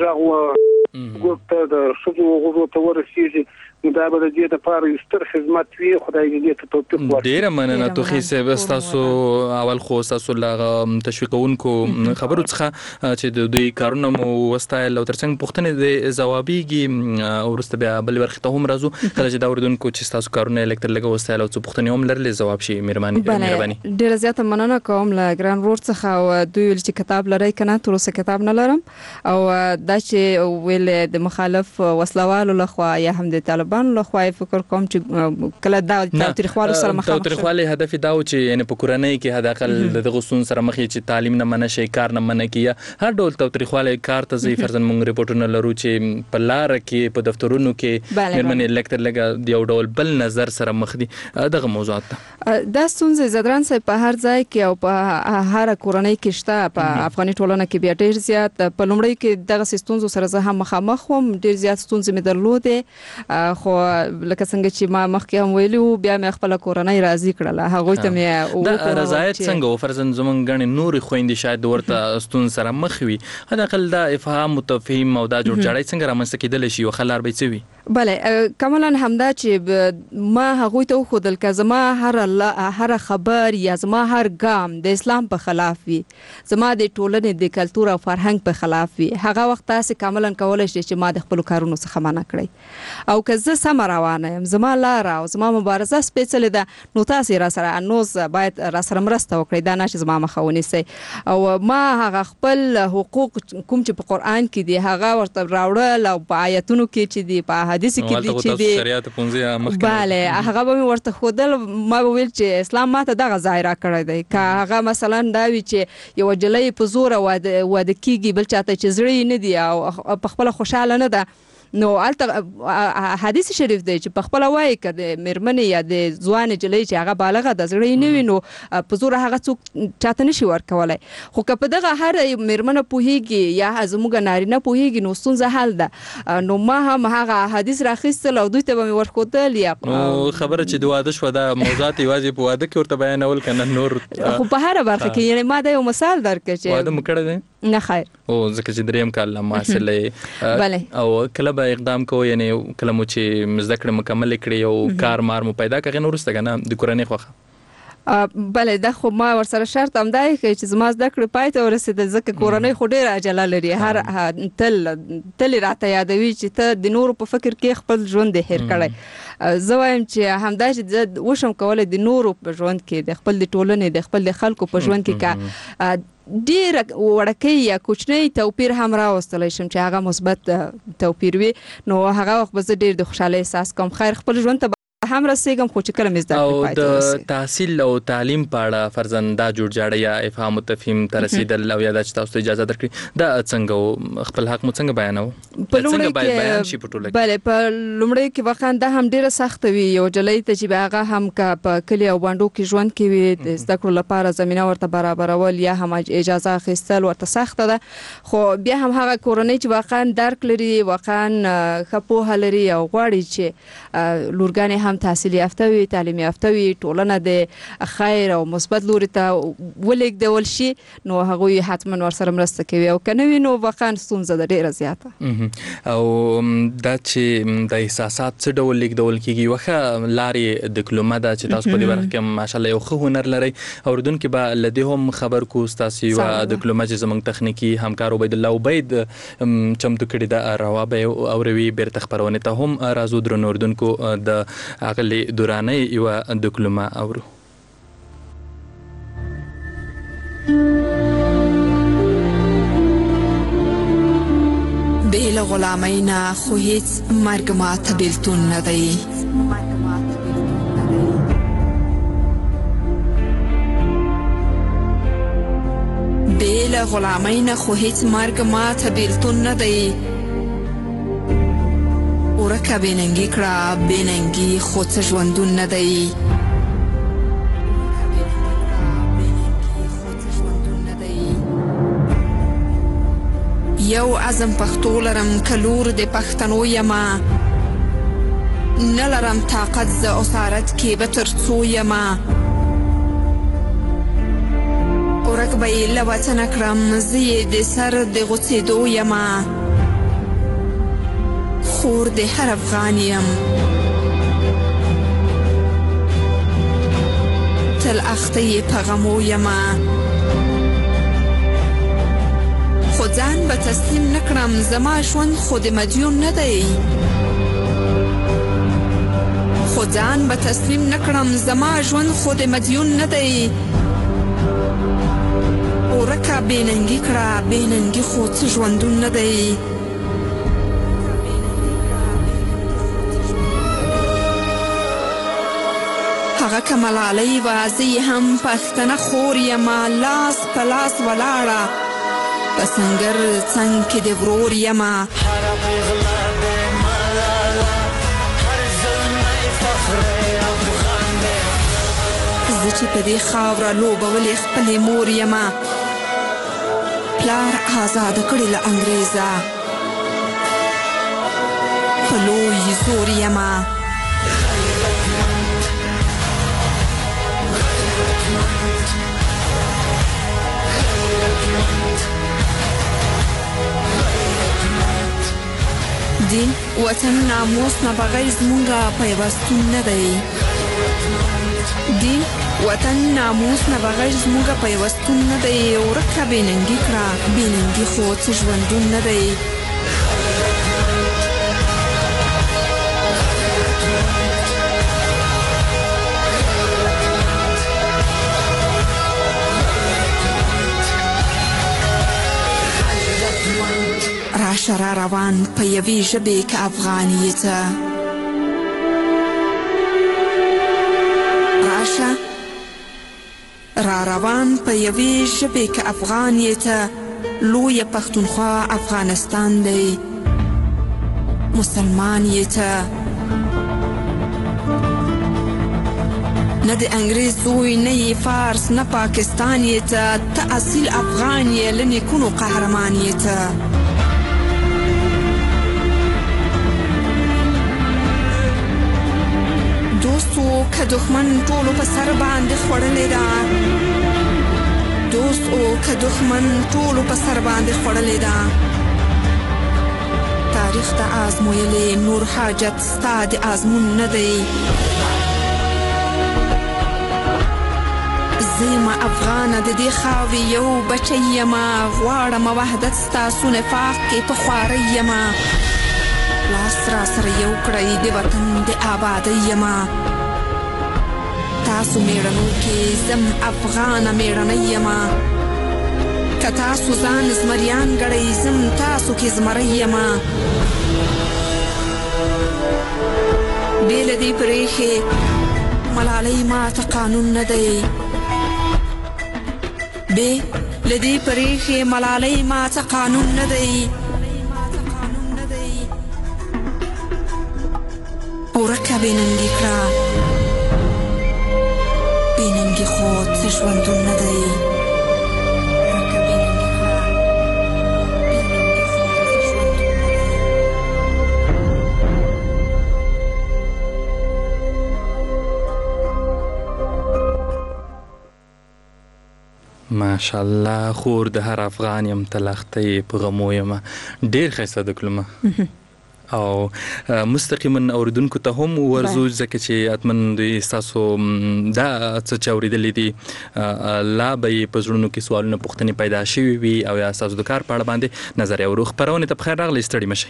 ژغو ګوته د شذو غوږو ته ورسیږي دا به د دې لپاره یو ستر خدمت وي خدای دې ته توفیق ورکړي ډیر مننه توخي سه تاسو اول خو تاسو لا تشویقونکو خبرو څخه چې د دوی کارونه مو وستایل او ترڅنګ پوښتنه د جوابيږي ورسته بیا بل ورخته هم راځو کله چې دا وردونکو چې تاسو کارونه الکتر لګو وستایل او څه پوښتنه هم لرلې جواب شي مهرباني مهرباني ډیر زیاته مننه کوم لا ګران ورور څخه او دوی چې کتاب لري کنه تر اوسه کتاب نه لرم او دا چې ویل د مخالف وسلوالو لخوا یا هم د طالب بان له خوای فکر کوم چې کله دا تاریخوالو سره مخ تاریخوالي هدف دا و چې یعنی په کورنۍ کې هدا کل د غصون سره مخ چې تعلیم نه منشي کار نه منکیه هر ډول تاریخوالي کار ته زی فرضاً مونږ ریپورتونه لرو چې په لار کې په دفترونو کې مېرمنې لیکټر لګا دی ډول بل نظر سره مخ دي دغه موضوعات دا ستونزې زدران سي په هر ځای کې او په هر کورنۍ کې شته په افغاني ټولنه کې بیا ډیر زیات په لومړی کې دغه ستونزو سره زه هم مخامخ وم ډیر زیات ستونزې مې درلودې خو لکه څنګه چې ما مخکې هم ویلو بیا مې خپل کورنۍ راضي کړله هغه ته مې دا رضایت څنګه فرضاً زمونږ غني نور خويندې شاید ورته ستون سره مخ وي هدا کل دا افهام متفهم او دا جوړ جاړی څنګه رامنځته کېدل شي او خلار به څه وي بله کمالاً همدا چې ما هغه ته خودل که زما هر هر خبر یا زما هر ګام د اسلام په خلاف وي زما د ټولنې د کلچر او فرهنګ په خلاف وي هغه وخت تاسو کاملاً کولای شئ چې ما د خپل کارونو څخه منع کړئ او که زه سم روانه یم زما لار او زما مبارزه سپیڅلې ده نو تاسو را سره انوز باید را سره مرسته وکړئ دا نه چې زما مخه ونیسئ او ما هغه خپل حقوق کوم چې په قران کې دي هغه ورته راوړل او په آیاتونو کې چې دي په حدیث کې دي چې دي شریعت پونځه مخکې bale هغه به ورته خودل ما ویل چې اسلام ماته دغه ځای را کړی دی که هغه مثلا دا وی چې یو جلې په زور واده واده کیږي بل چاته چې زړی نه دی او په خپل خوشاله نه ده نو الته حدیث شریف دی چې په خپل وایي ک د مرمنې یا د ځوان جلې چې هغه بالغه د زړه نه وینو په زور هغه څوک چاته نشي ورکولای خو که په دغه هر مرمنه پوهیږي یا زموږ نارینه پوهیږي نو ستونزه حل ده نو ما هم هغه حدیث راخیستل او دوی ته به ورکوتل یا خبره چې د واده شو د موضوعات یوازې په واده کې ورته بیانول کنه نور خو په هر برخه کې یعنی ما د یو مثال درکړ چې واده مکړه دی نه خیر او ځکه چې دریم کال محصله او کله به اقدام کوو یعنی کله مو چې زده کړې مکمل کړې او کار مار مو پیدا کړي نو ورسته کنه د کورنۍ خوخه بله دا خو ما ورسره شرط هم دی چې زما زده کړې پای ته ورسېدل ځکه کورنۍ خو ډېره عجله لري هر تل تل راته یادوي چې ته د نورو په فکر کې خپل ژوند دې هېر کړی زه وایم چې همدا چې زه وشم کولی د نورو په ژوند کې د خپل د ټولنې د خپل د خلکو په ژوند کې که ډېر وړکۍ یا کوچنی توپیر هم راوستلی شم چې هغه مثبت توپیر وي نو هغه وخت به زه ډېر د خوشحالۍ احساس کوم خیر خپل ژوند ته هم رسېږم خو چې کله مې زده کړې پای ته ورسېږم. او د تحصیل او تعلیم په اړه فرضاً دا جوړجاړی یا افهام او تفهیم ته رسېدل او یا دا چې تاسو ته اجازه درکړي دا څنګه و خپل حق مو څنګه بیانوو څنګه باید بیان شي په ټوله کې؟ بله په لومړی کې واقعا دا هم ډېره سخته وي یو جلۍ ته چې هغه هم که په کلي او بانډو کې ژوند کوي د زده کړو لپاره زمینه ورته برابرول یا هم اجازه اخیستل ورته سخته ده خو بیا هم هغه کورنۍ چې واقعا درک لري واقعا ښه پوهه لري او غواړي چې لورګانې هم تحصیل یافته وي تعلیم یافته وي ټولنه د خیر او مثبت لوري ته ولېږدول شي نو هغوی حتما ورسره مرسته کوي او که نه وي نو واقعا ستونزه ده ډېره زیاته او دا چې د احساسات څه ډول لیږدول کېږي یوه ښه لارې ډیپلومه ده چې تاسو په دې برخه کې ماشاءالله یو ښه هنر لرئ اورېدونکي به له دې هم خبر کو ستاسو یوه ډیپلومه چې زموږ تخنیکي همکار عبیدالله عبید چمتو کړې ده روا به اوروي بیرته خپرونې ته هم راځو درنو اورېدونکو د هغه دورانه یوه ډیپلومه اورو. بې له غلامۍ نه خو هیڅ مرګ ماته بېلتون نه دی بې له غلامۍ نه خو هیڅ مرګ ماته بېلتون نه دی ورکه بېننګي کړه بېننګي خو څه ژوندون نه دی یو عزم پښتو لرم که لور د پښتنو یمه نه لرم طاقت زه اسارت کې به تر څو یمه ورک به یې له وطنه کړم زه یې د سر د غوڅېدو یمه خور د هر افغان یم تل اخته یې په غمو یمه خو ځان به تسلیم نه کړم زما ژوند خو د مدیون نه دی خو ځان به تسلیم نه کړم زما ژوند خو د مدیون نه دی ورکه بېننګي کړه بېننګي خو څه ژوندون نه دی هغه که ملالۍ وه زه یې هم پښتنه خور یمه لاس په لاس ولاړه په سنګر څنګ کې د ورور یمه هره پیغله د ملاله هر زلمی فخر افغان دی زه چې په دې خاوره لوبولې خپلې مور یمه پلار آزاده کړې له انګریزه په لوی زور یمه دین وطن ناموس نه بغیر زمونږه پیوستون نه دی دین وطن ناموس نه بغیر زمونږه پیوستون نه دی ورکه بېننګي کړه بېننګي خو څه ژوندون نه دی راشه را روان په یوې ژبې که افغانیې ته راشه را روان په یوې ژبې که افغانیې ته لویه پښتونخوا افغانستان دی مسلمان یې ته، نه د انګریز زوی نه یې فارس نه پاکستان یې ته، ته اصیل افغان یې له نیکونو قهرمان یې ته. دوست و که دښمن ټولو په سر باندې خوړلې ده، دوست او که دښمن ټولو په سر باندې خوړلې ده. تاریخ ته آزمویلې نور حاجت ستا د آزمون نه دی. زه یمه افغانه د دې خاورې یو بچی یمه، غواړمه وحدت ستاسو نفاق کې په خوارۍ یمه. لاس را سره یو کړئ د وطن د آبادۍ یمه. تاسو میړنو کې زم افغانه میړنۍ یمه. که تاسو ځان زمریان ګڼئ زم تاسو کې زمری یمه. بې له دې پرېښې ملالۍ ماته قانون نه دی. بې له دې پرېښې ملالۍ ماته قانون نه دی. ورکه بې ننګي کړه، بې ننګي خو څه ژوندون نه دی. ماشاءالله خور د هر افغان یم تلختې په غمو یم. ډېر ښایسته د کلمه او مستقیما اوریدونکو ته هم ورزو ځکه چې اتمن دوی ستاسو دا څه چې اورېدلې دي لا به یې په زړونو کې سوالونه پوښتنې پیدا شوي وي او یا ستاسو د کار په اړه باندې نظریه ورو. خپرونې ته بخیر راغلی، ستړي مه شئ.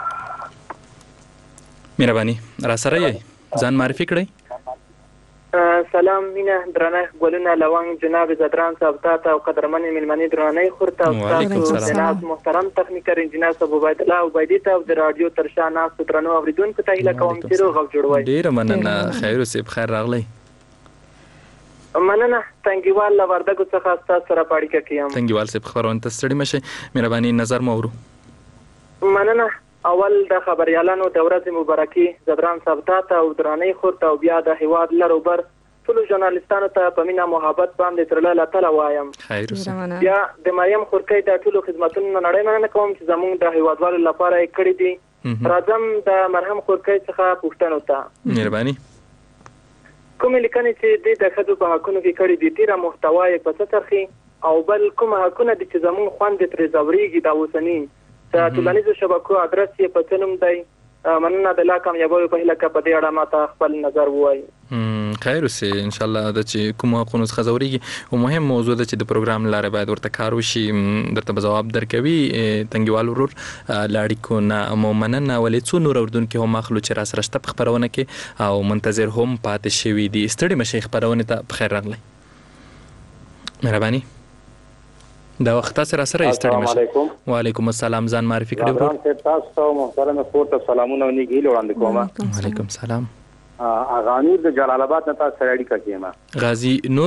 مهرباني را سره یې ځان معرفي کړئ. سلام مینه درنه ګلونه لونګ جناب زدران صاحب ته او قدرمن میلمنې درنه خورته او تاسو جناب محترم تخنیکر انجنیر صاحب عبید الله عبیدی ته د رادیو ترشا ناس درنو اوریدونکو ته هیله کوم چې روغ او جوړ وای. ډیر مننه، خیر اوسې، بخیر راغلی. مننه. تنګیوال له وردګو څخه تاسو سره پاړیکه کیم. تنګیوال صاحب خبرونه ته ستړي مشه، مهرباني نظر مو ورو. مننه. اول د خبريالانو د ورځې مبارکي زدران صاحب ته او درانه خورته او بیا د هیواد لروبر ټول ژورنالیستانو ته په مینا محبت باندې ترله تل وایم. خیر اوسه. بیا د مریم خورکۍ د ټولو خدماتونو نړۍ مننه کوم چې زموږ د هیوادوالو لپاره یې کړی دي. راځم د مرهم خورکۍ څخه پوښتنه وته. مهرباني. کوم لیکنې چې د ښځو په حقونو کې کړی دي ډیره محتوا یې په څه ترخي او بل کوم حقونه دي چې زموږ خوندې ترې ځورېږي دا اوسني د ټولنیزو شبکو ادرس یې په څه نوم دی؟ مننه د لا کامیابیو په هیله کې په دې اړه ماته خپل نظر ووایي. خیر اوسې، انشاءالله د چې کوم حقونو څخه ځورېږي او مهم موضوع ده چې د پروګرام لاره باید ورته کار وشي، درته به ځواب درکوي. تنګیوال ورور له اړیکو نه مو مننه. ولې څو نور اورېدونکي هم اخلو چې را سره شته په خپرونه کې او منتظر هم پاتې شوي دي. ستړي مه شئ، خپرونې ته بخیر راغلی. مهرباني. دا وخت تاسو را سره ستړي مشه. وعلیکم السلام، ځان معرفي کړئ. وران ته تاسو محترم خور ته سلامونه ونیږي وړاندې کوم. وعلیکم السلام. اغا نور د جلال آباد نه تاسو سره اړیکه کیما. غازی نور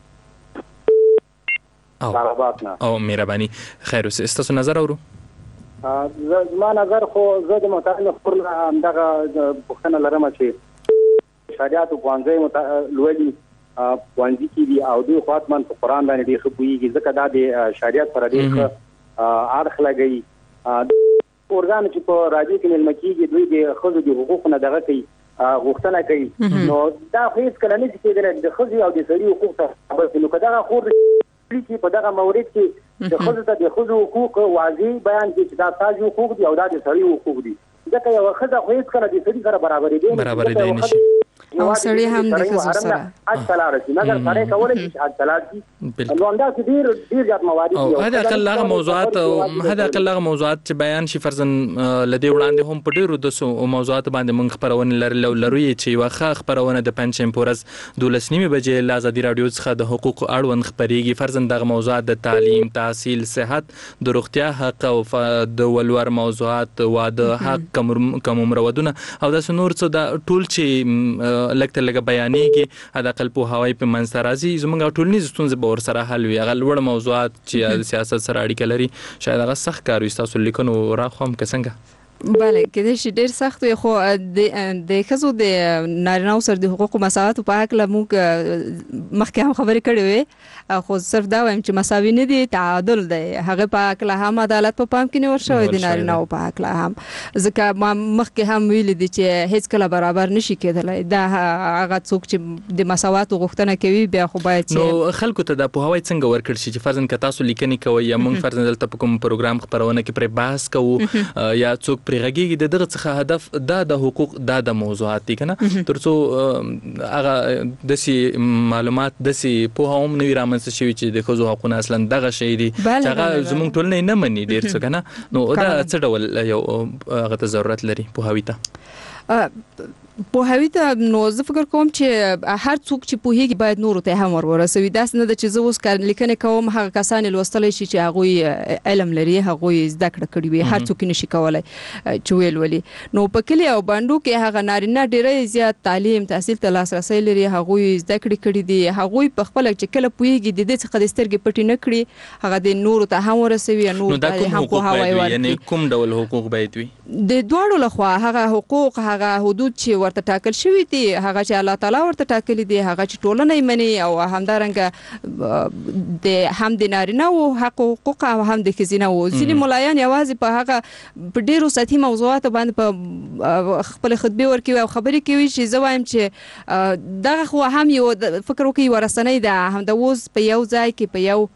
او جلال آباد نه. او مهرباني. خیر اوسه، تاسو نظر اورو. زما نظر خو زه د محترم خور دغه پوښتنه لرم چې شریعت او ځوانځي لولي وانځي کې دي او دوی خاطمان په قران باندې ډېر خبريږي ځکه دا د شریعت سره ډېر اړخ لګي. اورګان چې په راځي کې ملمه کېږي دوی د خځو د حقوقو نه دغه کوي غوښتنه کوي. نو دا هیڅ کله نه کېږي د خځو او د سړي حقوق ته بس نو کدا خور چې په دغه مورید کې د خځو ته د خځو حقوق واضح بیان کړي چې دا تاسو حقوق دي او دا د سړي حقوق دي. ځکه یو خځه خو هیڅ کله د سړي سره برابرې دي برابرې دي نشي او سړی هم د خزو سره اصل راځي مګر سړی کولای شي اصل دي نو انده کې ډیر ډیر ځات موارد دي. او هدا اقل هغه موضوعات هدا اقل هغه موضوعات چې بیان شي فرضاً لدی وړاندې هم په ډیرو د موضوعات باندې موږ خبرونه لرلو لروي چې واخه خبرونه د پنځم پورز دولس نیمه بجې ل ازادي رادیو څخه د حقوق اړوند خبريږي. فرضاً دغه موضوعات د تعلیم، تحصیل، صحت، د روغتیا حق او د ولور موضوعات، واده حق، کوم مرودونه او د نور څه د ټول چې لکه لکه بیانېږي دا خپل په هواي په منځ راځي زموږ ټولنیز ستونزې به ور سره حل وي. هغه لوړ موضوعات چې د سیاست سره اړیکه لري شاید هغه سخت کار وي. تاسو لیکنو راخوم که څنګه؟ بله کله چې ډیر سخت وي خو د خزو د نارینه سره د حقوقو مساوات په حق لموږ مخکې هم خبرې کړې وي خو صرف دا وایم چې مساوي نه دي تعادل دی هغه په حق له هم عدالت په پام کې نه ورشوي د نارینه په حق له هم ځکه ما مخکې هم ویل دي چې هیڅ کله برابر نشي کېدلی دا هغه څوک چې د مساوات غوښتنه کوي بیا خو باید نو خلکو ته د پوهاوی څنګه ورکړل شي چې فرضاً که تاسو لیکنې کوئ یا موږ فرضاً دلته په کوم پروګرام خپرونه کې پرې بحث کوو یا څوک پرې غږیږي د دغه څخه هدف دا د حقوق دا د موضوعات دي کنه ترڅو هغه داسې معلومات داسې پوهه هم نوي رامنځته شوي چې د ښځو حقونه اصلا دغه شی دي چې هغه زموږ ټولنه نه مني ډېر څه کنه نو دا څه ډول یو هغه ته ضرورت لري پوهاوي ته پوهاوی ته نو زه فکر کوم چې هر څوک چې پوهیږي باید نورو ته هم ورورسوي داس نه د چې زه اوس کار لیکنه کوم هغه کسان لوستلی شي چې هغه علم لري هغه زده کړه کړي وي هر څوک نشي کولای چې ویل ولي نو په کلی او باندو کې هغه نارینه ډیره زیات تعلیم تحصیل ته لاسرسي لري هغه زده کړه کړي دي هغه په خپل چې کله پوهیږي د دې څخه د سترګې پټي نه کړي هغه د نورو ته هم ورسوي نو دا هم پوهاوی ورکړي یعنی کوم ډول حقوق باید وي د دوړو لخوا هغه حقوق هغه حدود چې ورته ټاکل شوی دي هغه چې الله تعالی ورته ټاکلي دي هغه چې ټولنه یې مني او همدارنګه د هم د نارینه او حقوق او هم د ښځینه او ځینې ملایان یوازې په هغه په ډیرو سطحي موضوعاتو باندې په خپل خطبه ورکوي او خبرې کوي چې زه وایم چې دغه خو هم یو فکر وکړي ورسنۍ ده هم د اوس په یو ځای کې په یو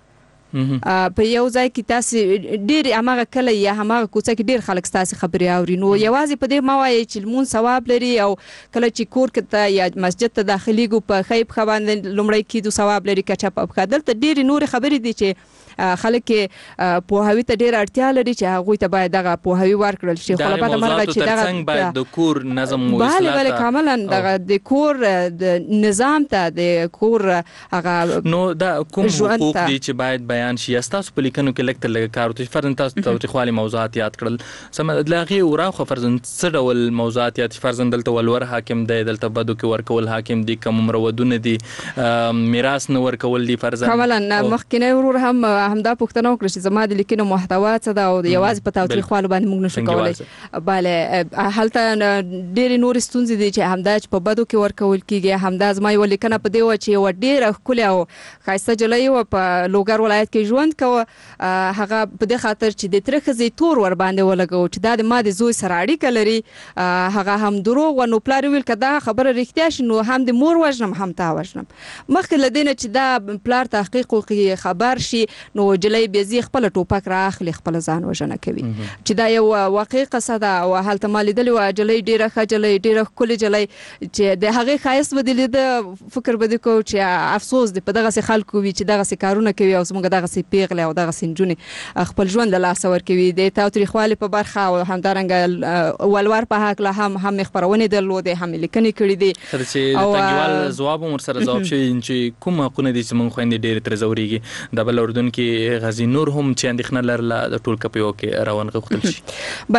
په یو ځای کې تاسو ډېر هغه کله یا هغه کوڅه کې ډېر خلک تاسو خبرې اوري نو یوازې په دې ما وایي چې لمون ثواب لري او کله چې کور کې یا مسجد ته داخليږو په خیب خوان لمړی کېدو ثواب لري کچا په خدل ته ډېر نور خبرې دي چې خلک پوهاوی ته ډېر اړتیا لري چې هغه ته باید دغه پوهاوی ورکړل شي خو په مرغه چې دغه څنګه باید د کور نظم او اصلاح بله بله کاملا دغه د کور د نظام ته د کور هغه نو دا کوم حقوق دي چې باید بیان شي تاسو په لیکنو کې لکه لږ کار وکړئ فرضاً تاسو تاریخي موضوعات یاد کړل سم دغه وراخه فرضاً څه ډول موضوعات یاد فرضاً دلته ولور حاکم دی دلته بدو کې ورکول حاکم دی کوم مرودونه دي میراث نه ورکول دي فرضاً کاملا مخکینه ورور هم همدا پوښتنه وکړه چې زما د لیکنو محتوا څه ده او یوازې په تاریخوالو باندې موږ نشو کولای بله هلته ډېرې نورې ستونزې دي چې همدا چې په بدو کې ورکول کېږي همدا زما یوه لیکنه په دې وه چې یوه ډېره ښکلې او ښایسته جلۍ وه په لوګر ولایت کې ژوند کوه هغه په دې خاطر چې د تره ښځې تور ور باندې ولګو چې دا د ما د زوی سره اړیکه لري هغه هم دروغ و نو پلار ویل که دا خبره رښتیا شي نو هم د مور وژنم هم تا وژنم مخکې له دې نه چې دا پلار تحقیق وکړي خبر شي نو جلۍ بیا ځي خپله ټوپک رااخلي خپله ځان وژنه کوي چې دا یو واقعي قصه ده او هلته ما لیدلې وه جلۍ ډېره ښه جلۍ ډېره ښکلې جلۍ چې د هغې ښایست به دې لیده فکر به دې کوو چې افسوس دی په دغسې خلکو وي چې دغسې کارونه کوي او زموږ دغسې پیغلې او دغسې نجونې خپل ژوند له لاسه ورکوي د تاوتریخوالي په برخه او همدارنګه ولور په هکله هم هم خپرونې درلودې هم لیکنې کړي دي چې تنګیوال ځواب هم ورسره ځواب شوی چې کوم حقونه دي چې موږ خویندې ډېرې ترې ځورېږي د بل اردن کې غازي نور هم چې اندېښنه لرله د ټول کپیو کې روان غوښتل شي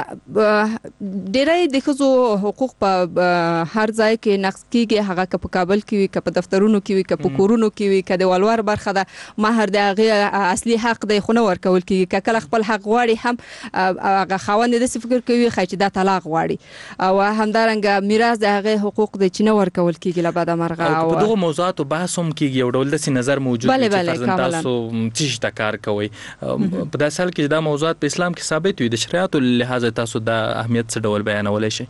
بله ډېری د ښځو حقوق په هر ځای کې نقض کېږي هغه که په کابل کې وي که په دفترونو کې وي که په کورونو کې وي که د ولور برخه ده مهر د هغې اصلي حق دی خو نه ورکول کېږي که کله خپل حق غواړي هم هغه خاوند یې داسې فکر کوي ښایي چې دا طلاق غواړي او همدارنګه میراث د هغې حقوق دی چې نه ورکول کېږي له بده مرغه او په دغو موضوعاتو بحث هم کېږي یو ډول داسې نظر موجود دی چې فرضاً تاسو څه شي ته کار کوئ په داسې حال کې دا موضوعات په اسلام کې ثابت وي د شریعتو له لحاظه تاسو دا اهمیت څه ډول بیانولی شئ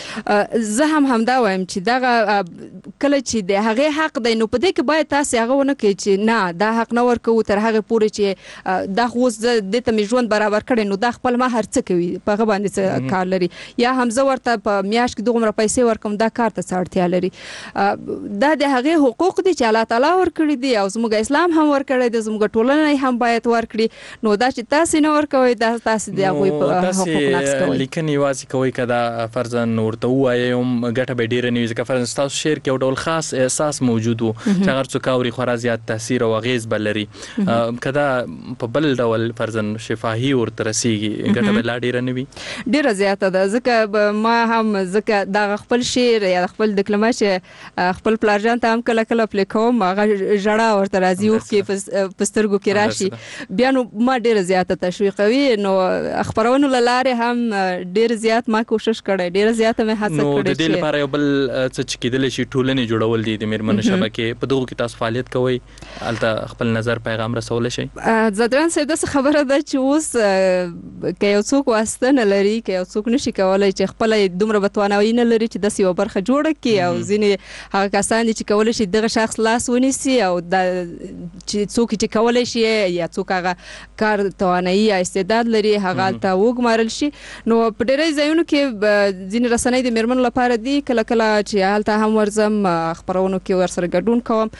زه هم همدا وایم چې دغه کله چې د هغې حق دی نو په دې کې باید تاسې هغه ونه کوئ چې نه دا حق نه ورکوو تر هغې پورې چې دا خو اوس دې ته مې ژوند برابر کړی نو دا خپل مهر څه کوي په هغه باندې څه کار لري یا هم زه ورته په میاشت کې دومره پیسې ورکوم دا کار ته څه اړتیا لري دا د هغې حقوق دي چې الله تعالی ورکړي دي او زموږ اسلام هم ورکړی دی زموږ ټولنه هم باید ورکړي نو دا چې تاسې نه ورکوئ دا تاسې د هغوی په حقوق نقض کوئ لیکنې یوازې کوئ که دا فرضاً ورته ووایئ هم ګټه به ډېره نه وي ځکه فرضاً ستاسو شعر کې یو ډول خاص احساس موجود و چې هغه څوک اوري خورا زیات تاثیر او اغېز به لري کدا په بل ډول فرزن شفاهي ورته رسیږي ګټه به لا ډیره نه وي ډیره زیاته ده ځکه ما هم ځکه دا خپل شعر یا خپل د کلمه چې خپل پلارجان ته هم کله کله پلی کوم هغه ژړا ورته راځي اوښکې په سترګو کې راشي بیا نو ما ډیره زیاته تشویقوي نو خپرونو له لارې هم ډیر زیات ما کوشش کړی ډیره زیاته مې هڅه کړې نو د دې لپاره یو بل څه چې کېدلی شي ټولنې جوړول دي د میرمنو شبکې په دغو کې تاسو فعالیت کوئ هلته خپل نظر پیغام رسولی شئ زدران صاحب داسې خبره ده چې اوس که یو څوک واسطه نه لري که یو څوک نشي کولی چې خپله دومره به توانایي نه لري چې داسې یوه برخه جوړه کړي او ځینې هغه کسان دي چې کولی شي دغه شخص لاس ونیسي او د چې څوک چې کولی شي یا څوک هغه کار توانایي یا استعداد لري هغه هلته وګمارل شي نو په ډېری ځایونو کې ځینې رسنۍ د میرمنو لپاره دي کله کله چې هلته هم ورځم خپرونو کې ورسره ګډون کوم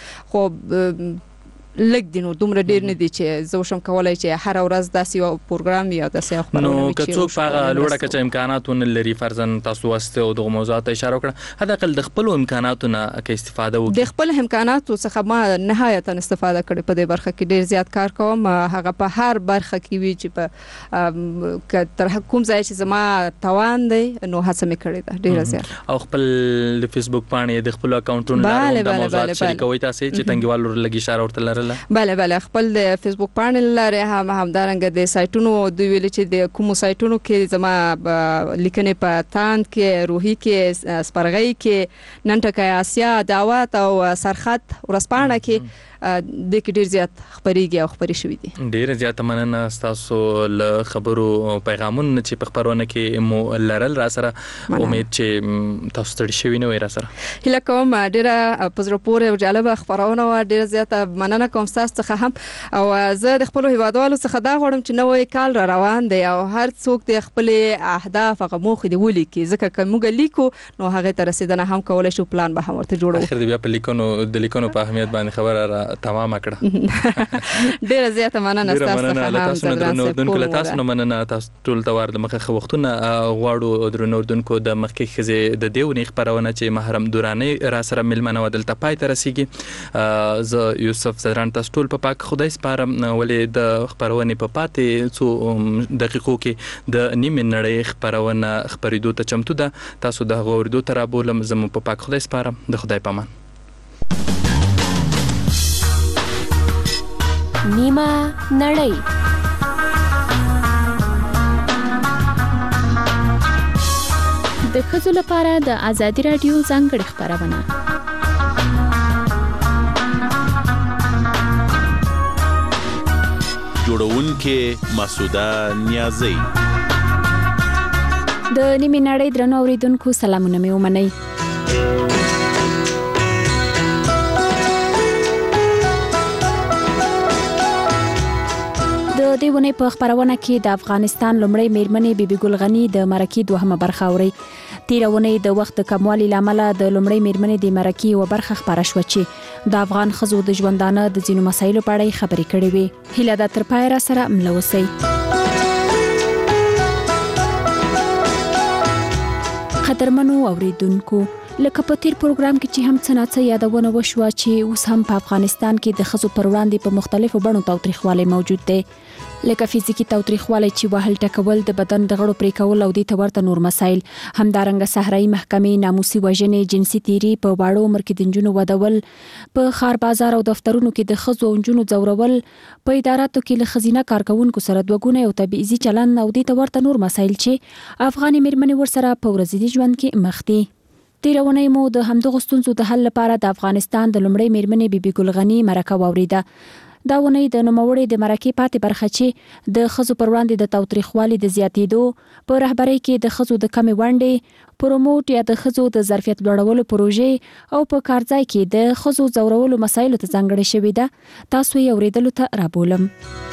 خو لږ دي نو دومره ډېر نه دي چې زه وشم کولی چې هره ورځ داسې یو پروګرام یا داسې یو خپرونه نو که څوک په هغه لوړه کچه امکانات ونه لري فرضاً تاسو واسطه او دغو موضوعاتو اشاره وکړه حداقل د خپلو امکاناتو نه که استفاده وکړي د خپل امکاناتو څخه ما نهایتا استفاده کړې په دې برخه کې ډېر زیات کار کوم هغه په هر برخه کې وي چې په که تر کوم ځای چې زما توان دی نو هڅه مې کړې ده ډېره زیات او خپل د فیسبوک پاڼې د خپلو اکاونټونو لپاره د موضوعات شریکوئ تاسې چې تنګیوالو لږ اشاره ورته لرله بله بله خپل د فیسبوک پاڼې لارې هم همدارنګه د سایټونو دوی ویلي چې د کومو سایټونو کې زما لیکنې په تاند کې روحي کې سپرغۍ کې نن ټکی آسیا دعوت او سرخط ورځپاڼه کې د کې ډیر زیات خبريږي او خبري شوې دي ډیر زیات مننه تاسو له خبرو پیغامونو چې په خبرونه کې مو لرل را سره امید چې تاسو ستړي شوي نه وي را سره هله کوم ډیره پزره پورې او جالبه خبرونه و ډیر زیات مننه کوم تاسو څخه هم او زه د خپل هیوادوالو څخه دا غواړم چې نوې کال را روان دی او هر څوک د خپل اهداف او موخې دی ولیکي ځکه که موږ لیکو نو هغه ته رسیدنه هم کولای شو پلان به هم ورته جوړو اخر دی بیا په لیکونو د لیکونو په اهمیت باندې خبره را تمام کړه ډیره زیاته مننه تاسو ته تاسو نه درنو دونکو له تاسو نه مننه تاسو ټول توار د مخه وختونه غواړو درنو دونکو د مخکې خزه د دیونی خبرونه چې محرم دوراني را سره ملمنه ودلته پای ته رسیږي ز یوسف زدران تاسو ټول په پاک خدای سپارم ولې د خبرونه په پاتې څو دقیقو کې د نیمه نړۍ خبرونه خبرېدو ته چمتو ده تاسو د غوړدو تر ابولم زمو په پاک خدای سپارم د خدای پامان نیمه نړۍ د ښځو لپاره د ازادي راډیو ځانګړې خبرونه جوړونکې مسعوده نیازی د نیمه نړۍ درنو اوریدونکو سلامونه مې ومنئ د دې ونې په خبرونه کې د افغانستان لومړی میرمنې بیبي ګل غنی د مرکې دوهمه برخه اوري تیرونه د وخت کموالي لامل د لومړی میرمنې د مرکې و برخه خبره شو چې د افغان خزو د ژوندانه د ځینو مسایلو په اړه خبرې کړې وي هله د تر پای را سره ملوسي قدرمنو اوریدونکو لکه په تیر پروګرام کې چې هم څنګه یادونه وشوه چې اوس هم په افغانستان کې د خزو پر وړاندې په مختلفو بڼو تاوتریخوالی موجود دی لکه فزیکی تاوتریخوالی چې وهل ټکول د بدن د غړو پرې کول او د تورته نور مسایل همدارنګه صحرایي محکمې ناموسي وژنې جنسي تیری په واړو عمر کې د نجونو ودول په خار بازار او دفترونو کې د خزو او نجونو ځورول په اداراتو کې له خزینه کارکونکو سره دوګونه او تبعیضي چلند او د تورته نور مسایل چې افغاني میرمنې ورسره په ورځني ژوند کې مخ دي تیرونه مو د همدغه ستونزو د حل لپاره د افغانستان د لومړی میرمنې بیبي ګل غنی مرکه واوریده دا ونه د نوموړې د مرکې پاتې برخه چې د خزو پر وړاندې د تاوتریخوالي د زیاتېدو په رهبرۍ کې د خزو د کمې ونډې پروموټ یا د خزو د ظرفیت لوړولو پروژې او په کارځای کې د خزو ځورولو مسایلو ته ځانګړې شوې ده تاسو یې اوریدلو ته رابولم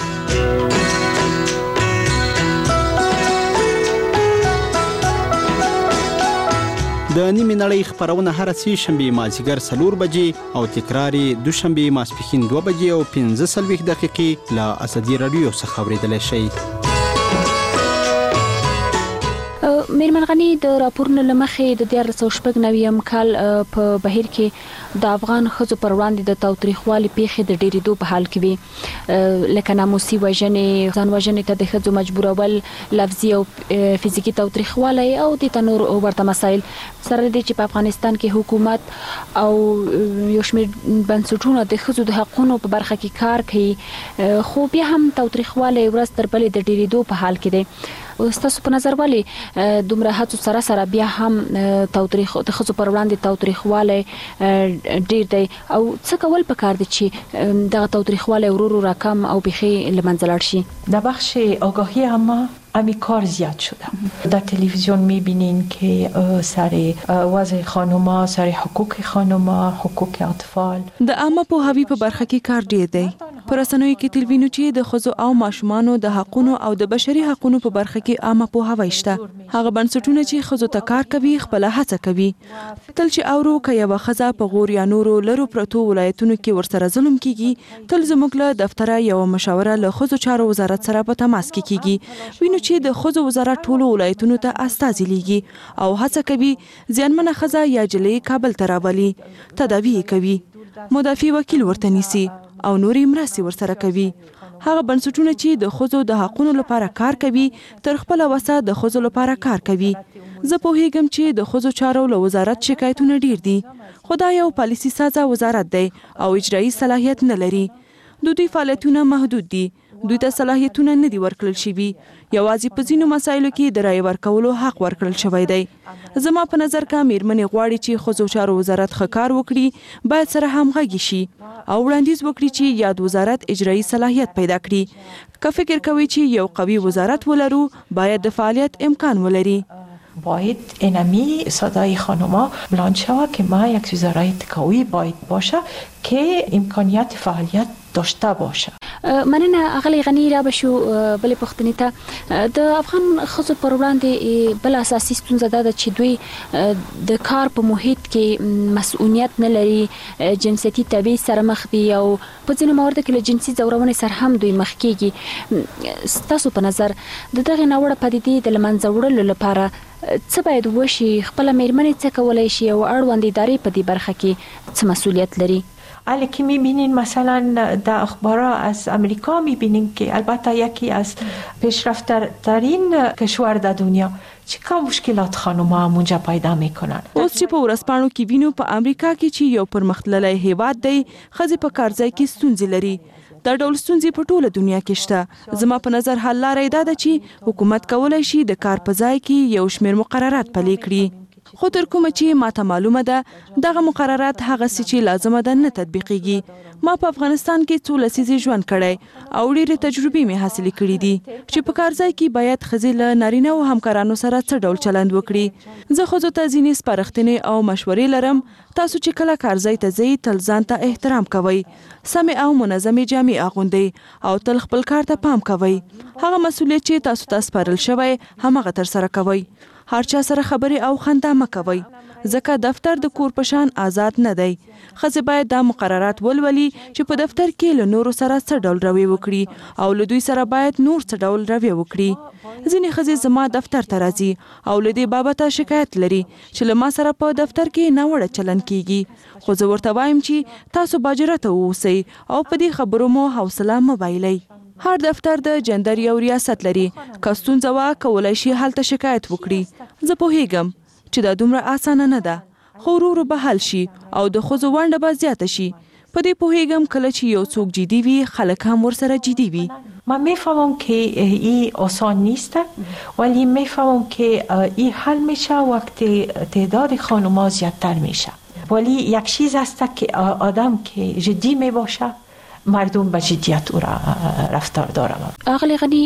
د نیمه نړۍ خبرونه هر سې شنبه مازیګر څلور بجې او تکرار دوشنبه ماسپښین دوه بجې او پنځه څلوېښت دقیقې له ازادي رادیو څخه اوریدلای شئ میرمن غنی د راپورونو لمخې د دیارلس سوه شپږ نویم کال په بهیر کې د افغان ښځو پر وړاندې د تاوتریخوالي پیښې د ډېرېدو په حال کې وي، لکه ناموسي وژنې، ځان وژنې ته د ښځو مجبورول، لفظي او فزیکي تاوتریخوالی او د ته نور ورته مسایل. سره دې چې په افغانستان کې حکومت او یو شمېر بنسټونه د ښځو د حقونو په برخه کې کار کوي، خو بیا هم تاوتریخوالی ورځ تر بلې د ډېرېدو په حال کې دی. ستاسو په نظر ولې دومره هڅو سره سره بیا هم تاوتریخ د ښځو پر وړاندې تاوتریخوالی ډېر دی، او څه کول پکار دي چې دغه تاوتریخوالی ورو ورو راکم او بیخي له منځه لاړ شي؟ در بخش آگاهی اما امی کار زیاد شده. در تلویزیون میبینین که سر وضع خانوما، سر حقوق خانوما، حقوق اطفال. د عامه پوهاوي په برخه کې کار ډیر دی. پر رسنیو کې تل وینو چې د ښځو او ماشومانو د حقونو او د بشري حقونو په برخه کې عامه پوهاوی شته. هغه بنسټونه چې ښځو ته کار کوي خپل هڅه کوي. تل چې اورو که یوه ښځه په غور یا نورو لرو پرتو ولایتونو کې ورسره ظلم کیږي، تل زموږ له دفتره یوه مشاوره له ښځو چارو وزارت سره په تماس کې کیږي. وینو چې د ښځو وزارت ټولو ولایتونو ته استازي لیږي او هڅه کوي زیانمنه ښځه یا جلۍ کابل ته راولي، تداوی یې کوي، مدافع وکیل ورته نیسي او نورې مرستې ورسره کوي. هغه بنسټونه چې د ښځو د حقونو لپاره کار کوي تر خپله وسه د ښځو لپاره کار کوي. زه پوهیږم چې د ښځو چارو له وزارت شکایتونه ډیر دي، خو دا یو پالیسي سازه وزارت دی او اجرایي صلاحیت نه لري. د دوی فعالیتونه محدود دي، دوی ته صلاحیتونه نه دي ورکړل شوي، یوازې په ځینو مسایلو کې د رایې ورکولو حق ورکړل شوی دی. زما په نظر که میرمنې غواړي چې ښځو چارو وزارت ښه کار وکړي، باید سره همغږي شي او وړاندیز وکړي چې یاد وزارت اجرایي صلاحیت پیدا کړي. که فکر کوي چې یو قوي وزارت ولرو، باید د فعالیت امکان ولري. باید اینمی صدای خانوما بلند شود که ما یک وزارت قوی باید باشه که امکانیت فعالیت داشته باشه. مننه اغلی غنی را بشو. بلې پوښتنې ته د افغان ښځو پر وړاندې بل اساسي ستونزه دا ده چې دوی د کار په محیط کې مسؤلیت نه لري، جنسیتي تبعیض سره مخ دي او په ځینو موردو کې له جنسي ځورونې سره هم دوی مخ کیږي. ستاسو په نظر د دغې ناوړه پدیدې د له منځه وړلو لپاره څه باید وشي؟ خپله میرمنې څه کولی شي او اړوند ادارې په دې برخه کې څه مسؤلیت لري؟ علی که میبینین مثلا در اخبارها از امریکا میبینین که البته یکی از پیشرفته ترین کشور در دنیا چقدر مشکلات خانوما همونجا پیدا میکنن. اوس چې په ورځپاڼو کې وینو په امریکا کې چې یو پرمختللی هیواد دی، ښځې په کارځای کې ستونزې لري. دا ډول ستونزې په ټوله دنیا کې شته. زما په نظر حل لاره یې دا ده چې حکومت کولی شي د کار په ځای کې یو شمېر مقررات پلي کړي. خو تر کومه چې ماته معلومه ده دغه مقررات هغسې چې لازمه ده نه تطبیقیږي. ما په افغانستان کې څو لسیزې ژوند کړی او ډېرې تجربې مې حاصلې کړي دي چې په کارځای کې باید ښځې له نارینه او همکارانو سره څه ډول چلند وکړي. زه ښځو ته ځینې سپارښتنې او مشورې لرم. تاسو چې کله کارځای ته ځئ تل ځان ته احترام کوئ، سمې او منظمې جامې اغوندئ او تل خپل کار ته پام کوئ. هغه مسؤلیت چې تاسو ته سپارل شوی همغه ترسره کوئ. هر چا سره خبرې او خندا مه کوئ، ځکه دفتر د کور په شان آزاد نه دی. ښځې باید دا مقررات ولولي چې په دفتر کې له نورو سره څه ډول رویه وکړي او له دوی سره باید نور څه ډول رویه وکړي. ځینې ښځې زما دفتر ته راځي او له دې بابته شکایت لري چې له ما سره په دفتر کې ناوړه چلند کیږي، خو زه ورته وایم چې تاسو باجرته واوسئ او په دې خبرو مو حوصله مه بایلئ. هر دفتر د جندر یو ریاست لري. که ستونزه وه کولی شي هلته شکایت وکړي. زه پوهیږم چې دا دومره اسانه نه ده، خو ورو ورو به حل شي او د ښځو ونډه به زیاته شي. په دې پوهیږم کله چې یو څوک جدي وي خلک هم ورسره جدي وي. من میفهمم که این آسان نیست، ولی میفهمم که این حل میشه وقتی تعداد خانوما زیادتر میشه. ولی یک چیز است که آدم که جدی میباشه مردم به جدیت او را رفتار دارم. اغلی غنی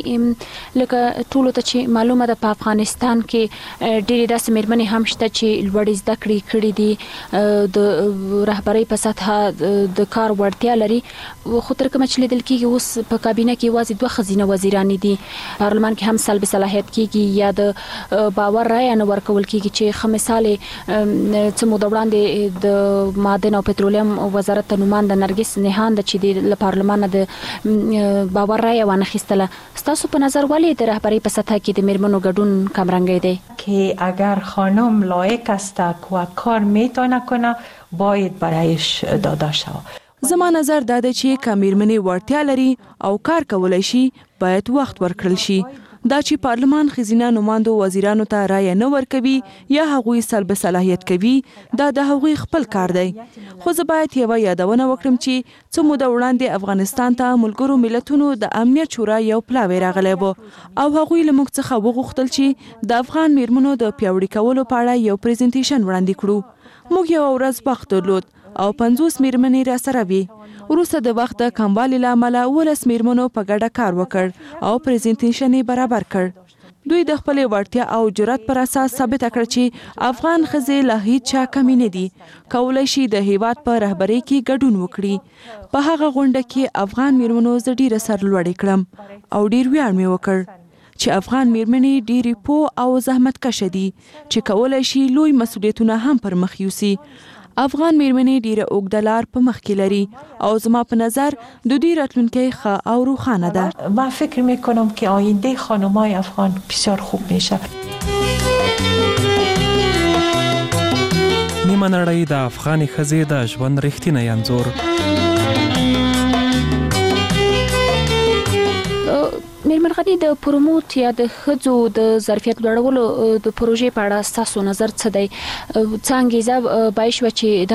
لکه ټولو ته چې معلومه ده په افغانستان کې ډېرې داسې میرمنې هم شته چې لوړې زده کړې کړې دي، د رهبرۍ په سطحه د کار وړتیا لري، خو تر کومه چې لیدل کېږي اوس په کابینه کې یوازې دوه ښځینه وزیرانې دي. پارلمان کې هم سلب صلاحیت کېږي یا د باور رایه نه ورکول کېږي چې ښه مثال څه موده وړاندې د معدن او پترولیم وزارت ته نومانده نرګس نهان ده چې د له پارلمان د باور رای وانخیستله. ستاسو په نظر ولې د رهبری په سطح کې د میرمنو ګډون کمرنګی دی؟ که اگر خانم لایق است و کار میتونه کنه باید برایش داده شود. زما نظر دا دی چې که میرمنې وړتیا لري او کار کولای شي باید وخت ورکړل شي. دا چې پارلمان ښځینه نمایندو وزیرانو ته رایه نه ورکوي یا هغوی سلب صلاحیت کوي دا د هغوی خپل کار دی. خو زه باید یوه یادونه وکړم چې څه موده وړاندې افغانستان ته ملګرو ملتونو د امنیت شورا یو پلاوی راغلی و او هغوی له موږ څخه وغوښتل چې د افغان میرمنو د پیاوړي کولو په اړه یو پریزنټیشن وړاندې کړو. موږ یوه ورځ وخت درلود او پنځوس میرمنې را سره وي. وروسته د وخت د کموالي له امله ولس میرمنو په ګډه کار وکړ او پریزنټیشن یې برابر کړ. دوی د خپلې وړتیا او جرأت پر اساس ثابته کړه چې افغان ښځې له هیڅ چا کمې نه دي، کولی شي د هیواد په رهبرۍ کې ګډون وکړي. په هغه غونډه کې افغان میرمنو زه ډیره سرلوړې کړم او ډیر ویاړ مې وکړ چې افغان میرمنې ډیرې پوه او زحمتکشه دي چې کولی شي لوی مسؤلیتونه هم پر مخ یوسي. افغان میرمنې ډیره اوږده لار په مخ کې لري او زما په نظر د دوی راتلونکی ښه او روښانه ده. من فکر میکنم که آینده خانم‌های افغان بسیار خوب میشه. نیمه نړۍ د افغاني ښځې د ژوند رښتینی انځور. میرمن غنی د پروموت یا د ښځو د ظرفیت لوړولو د پروژې په اړه ستاسو نظر څه دی؟ څه انګیزه بای شوه چې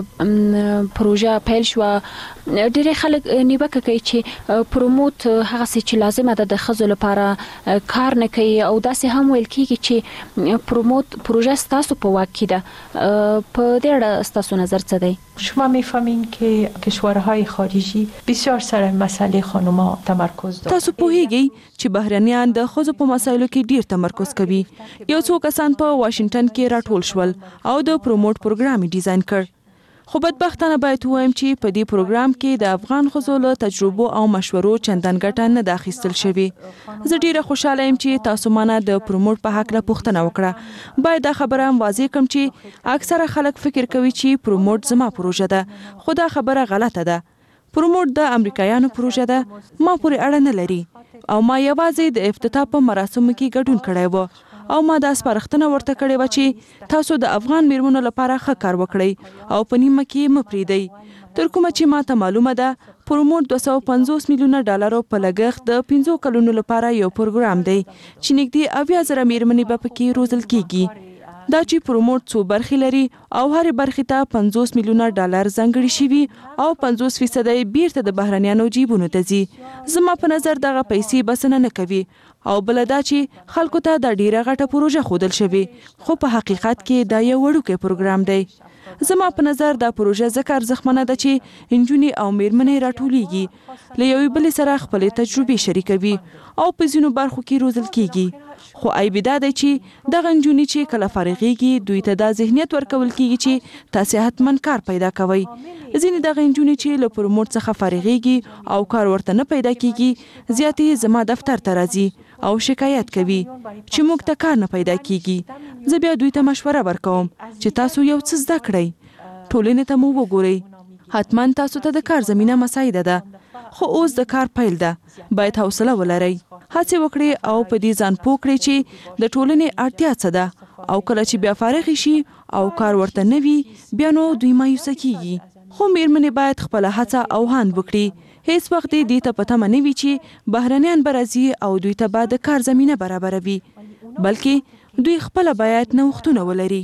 دغه پروژه پیل شوه؟ ډېری خلک نیوکه کوي چې پروموت هغسې چې لازمه ده د ښځو لپاره کار نه کوي او داسې هم ویل کېږي چې پروموت پروژه ستاسو په واک کې ده. په دې اړه ستاسو نظر څه دی؟ شما میفهمین که کشورهای خارجی بسیار سر مسئله خانم‌ها تمرکز دارند. تاسو پوهیږئ چې بهرنیان د ښځو په مسایلو کې ډیر تمرکز کوي. یو څو کسان په واشنگټن کې راټول شول او د پروموت پروګرام ډیزاین کړ. خو بدبختانه باید وایم چې په دې پروګرام کې د افغان ښځو له تجربو او مشورو چندان ګټه نه ده اخیستل شوې. زه ډیره خوشحاله یم چې تاسو مانه د پروموت په هکله پوښتنه وکړه. باید دا خبره هم واضح کړم چې اکثره خلک فکر کوي چې پروموت زما پروژه ده، خو دا خبره غلطه ده. پروموت د امریکایانو پروژه ده، ما پورې اړه نه لري او ما یوازې د افتتاح په مراسمو کې ګډون کړی و او ما دا سپارښتنه ورته کړې وه چې تاسو د افغان میرمنو لپاره ښه کار وکړئ او په نیمه کې مه پرېږدئ. تر کومه چې ما ته معلومه ده پروموت دوه سوه پنځوس میلیونه ډالرو په لګښت د پنځو کلونو لپاره یو پروګرام دی چې نږدې اویا زره میرمنې به پکې روزل کیږي. دا چې پروموت څو برخې لري او هرې برخې ته پنځوس میلیونه ډالر ځانګړي شوي او پنځوس فیصده یې بیرته د بهرنیانو جیبونو ته ځي. زما په نظر دغه پیسې بسنه نه کوي او بل دا چې خلکو ته دا ډیره غټه پروژه ښودل شوې خو په حقیقت کې دا یو وړوکی پروګرام دی. زما په نظر دا پروژه ځکه ارزښتمنه ده چې نجونې او میرمنې راټولیږي، له یوې بلې سره خپلې تجربې شریکوي او په ځینو برخو کې روزل کیږي. خو عیب دا دی چې دغه نجونې چې کله فارغېږي دوی ته دا ذهنیت ورکول کیږي چې تاسې حتما کار پیدا کوئ. ځینې دغه نجونې چې له پروموت څخه فارغېږي او کار ورته نه پیدا کیږي زیاتې زما دفتر ته راځي او شکایت کوي چې موږ ته کار نه پیدا کیږي. زه بیا دوی ته مشوره ورکوم چې تاسو یو څه زده کړئ، ټولنې ته مو وګورئ، حتما تاسو ته د کار زمینه مساعده ده. خو اوس د کار پیل ده، باید حوصله ولرئ، هڅې وکړئ او په دې ځان پوه کړئ چې د ټولنې اړتیا څه ده او کله چې بیا فارغ شي او کار ورته نه وي بیا نو دوی مایوسه کیږي. خو میرمنې باید خپله هڅه او هاند وکړي. هیڅ وخت دې ته په تمه نه وي چې بهرنیان به راځي او دوی ته به د کار زمینه برابروي، بلکې دوی خپله باید نوښتونه ولري.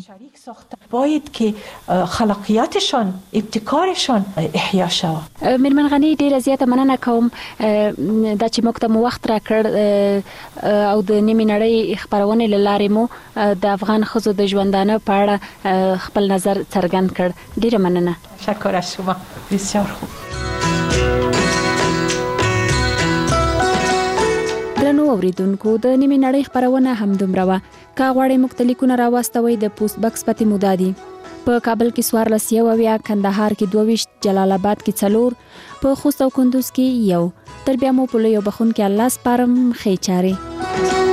باید که خلاقیتشان ابتکارشان احیا شود. میرمن غنی ډیره زیاته مننه کوم دا چې موږ ته مو وخت راکړ او د نیمې نړۍ خپرونې له لارې مو د افغان ښځو د ژوندانه په اړه خپل نظر څرګند کړ. ډیره مننه. تشکر از شما، بسیار خوب. درنو اوریدونکو د نیمې نړۍ خپرونه همدومره وه. که غواړئ موږ ته لیکونه راواستوئ د پوسټ بکس پتې مو دا دي: په کابل کې څوارلس یو اویا، کندهار کې دوه ویشت، جلال آباد کې څلور، په خوست او کندوز کې یو. تر بیا مو په لویو بخښونکي الله سپارم. ښې چارې.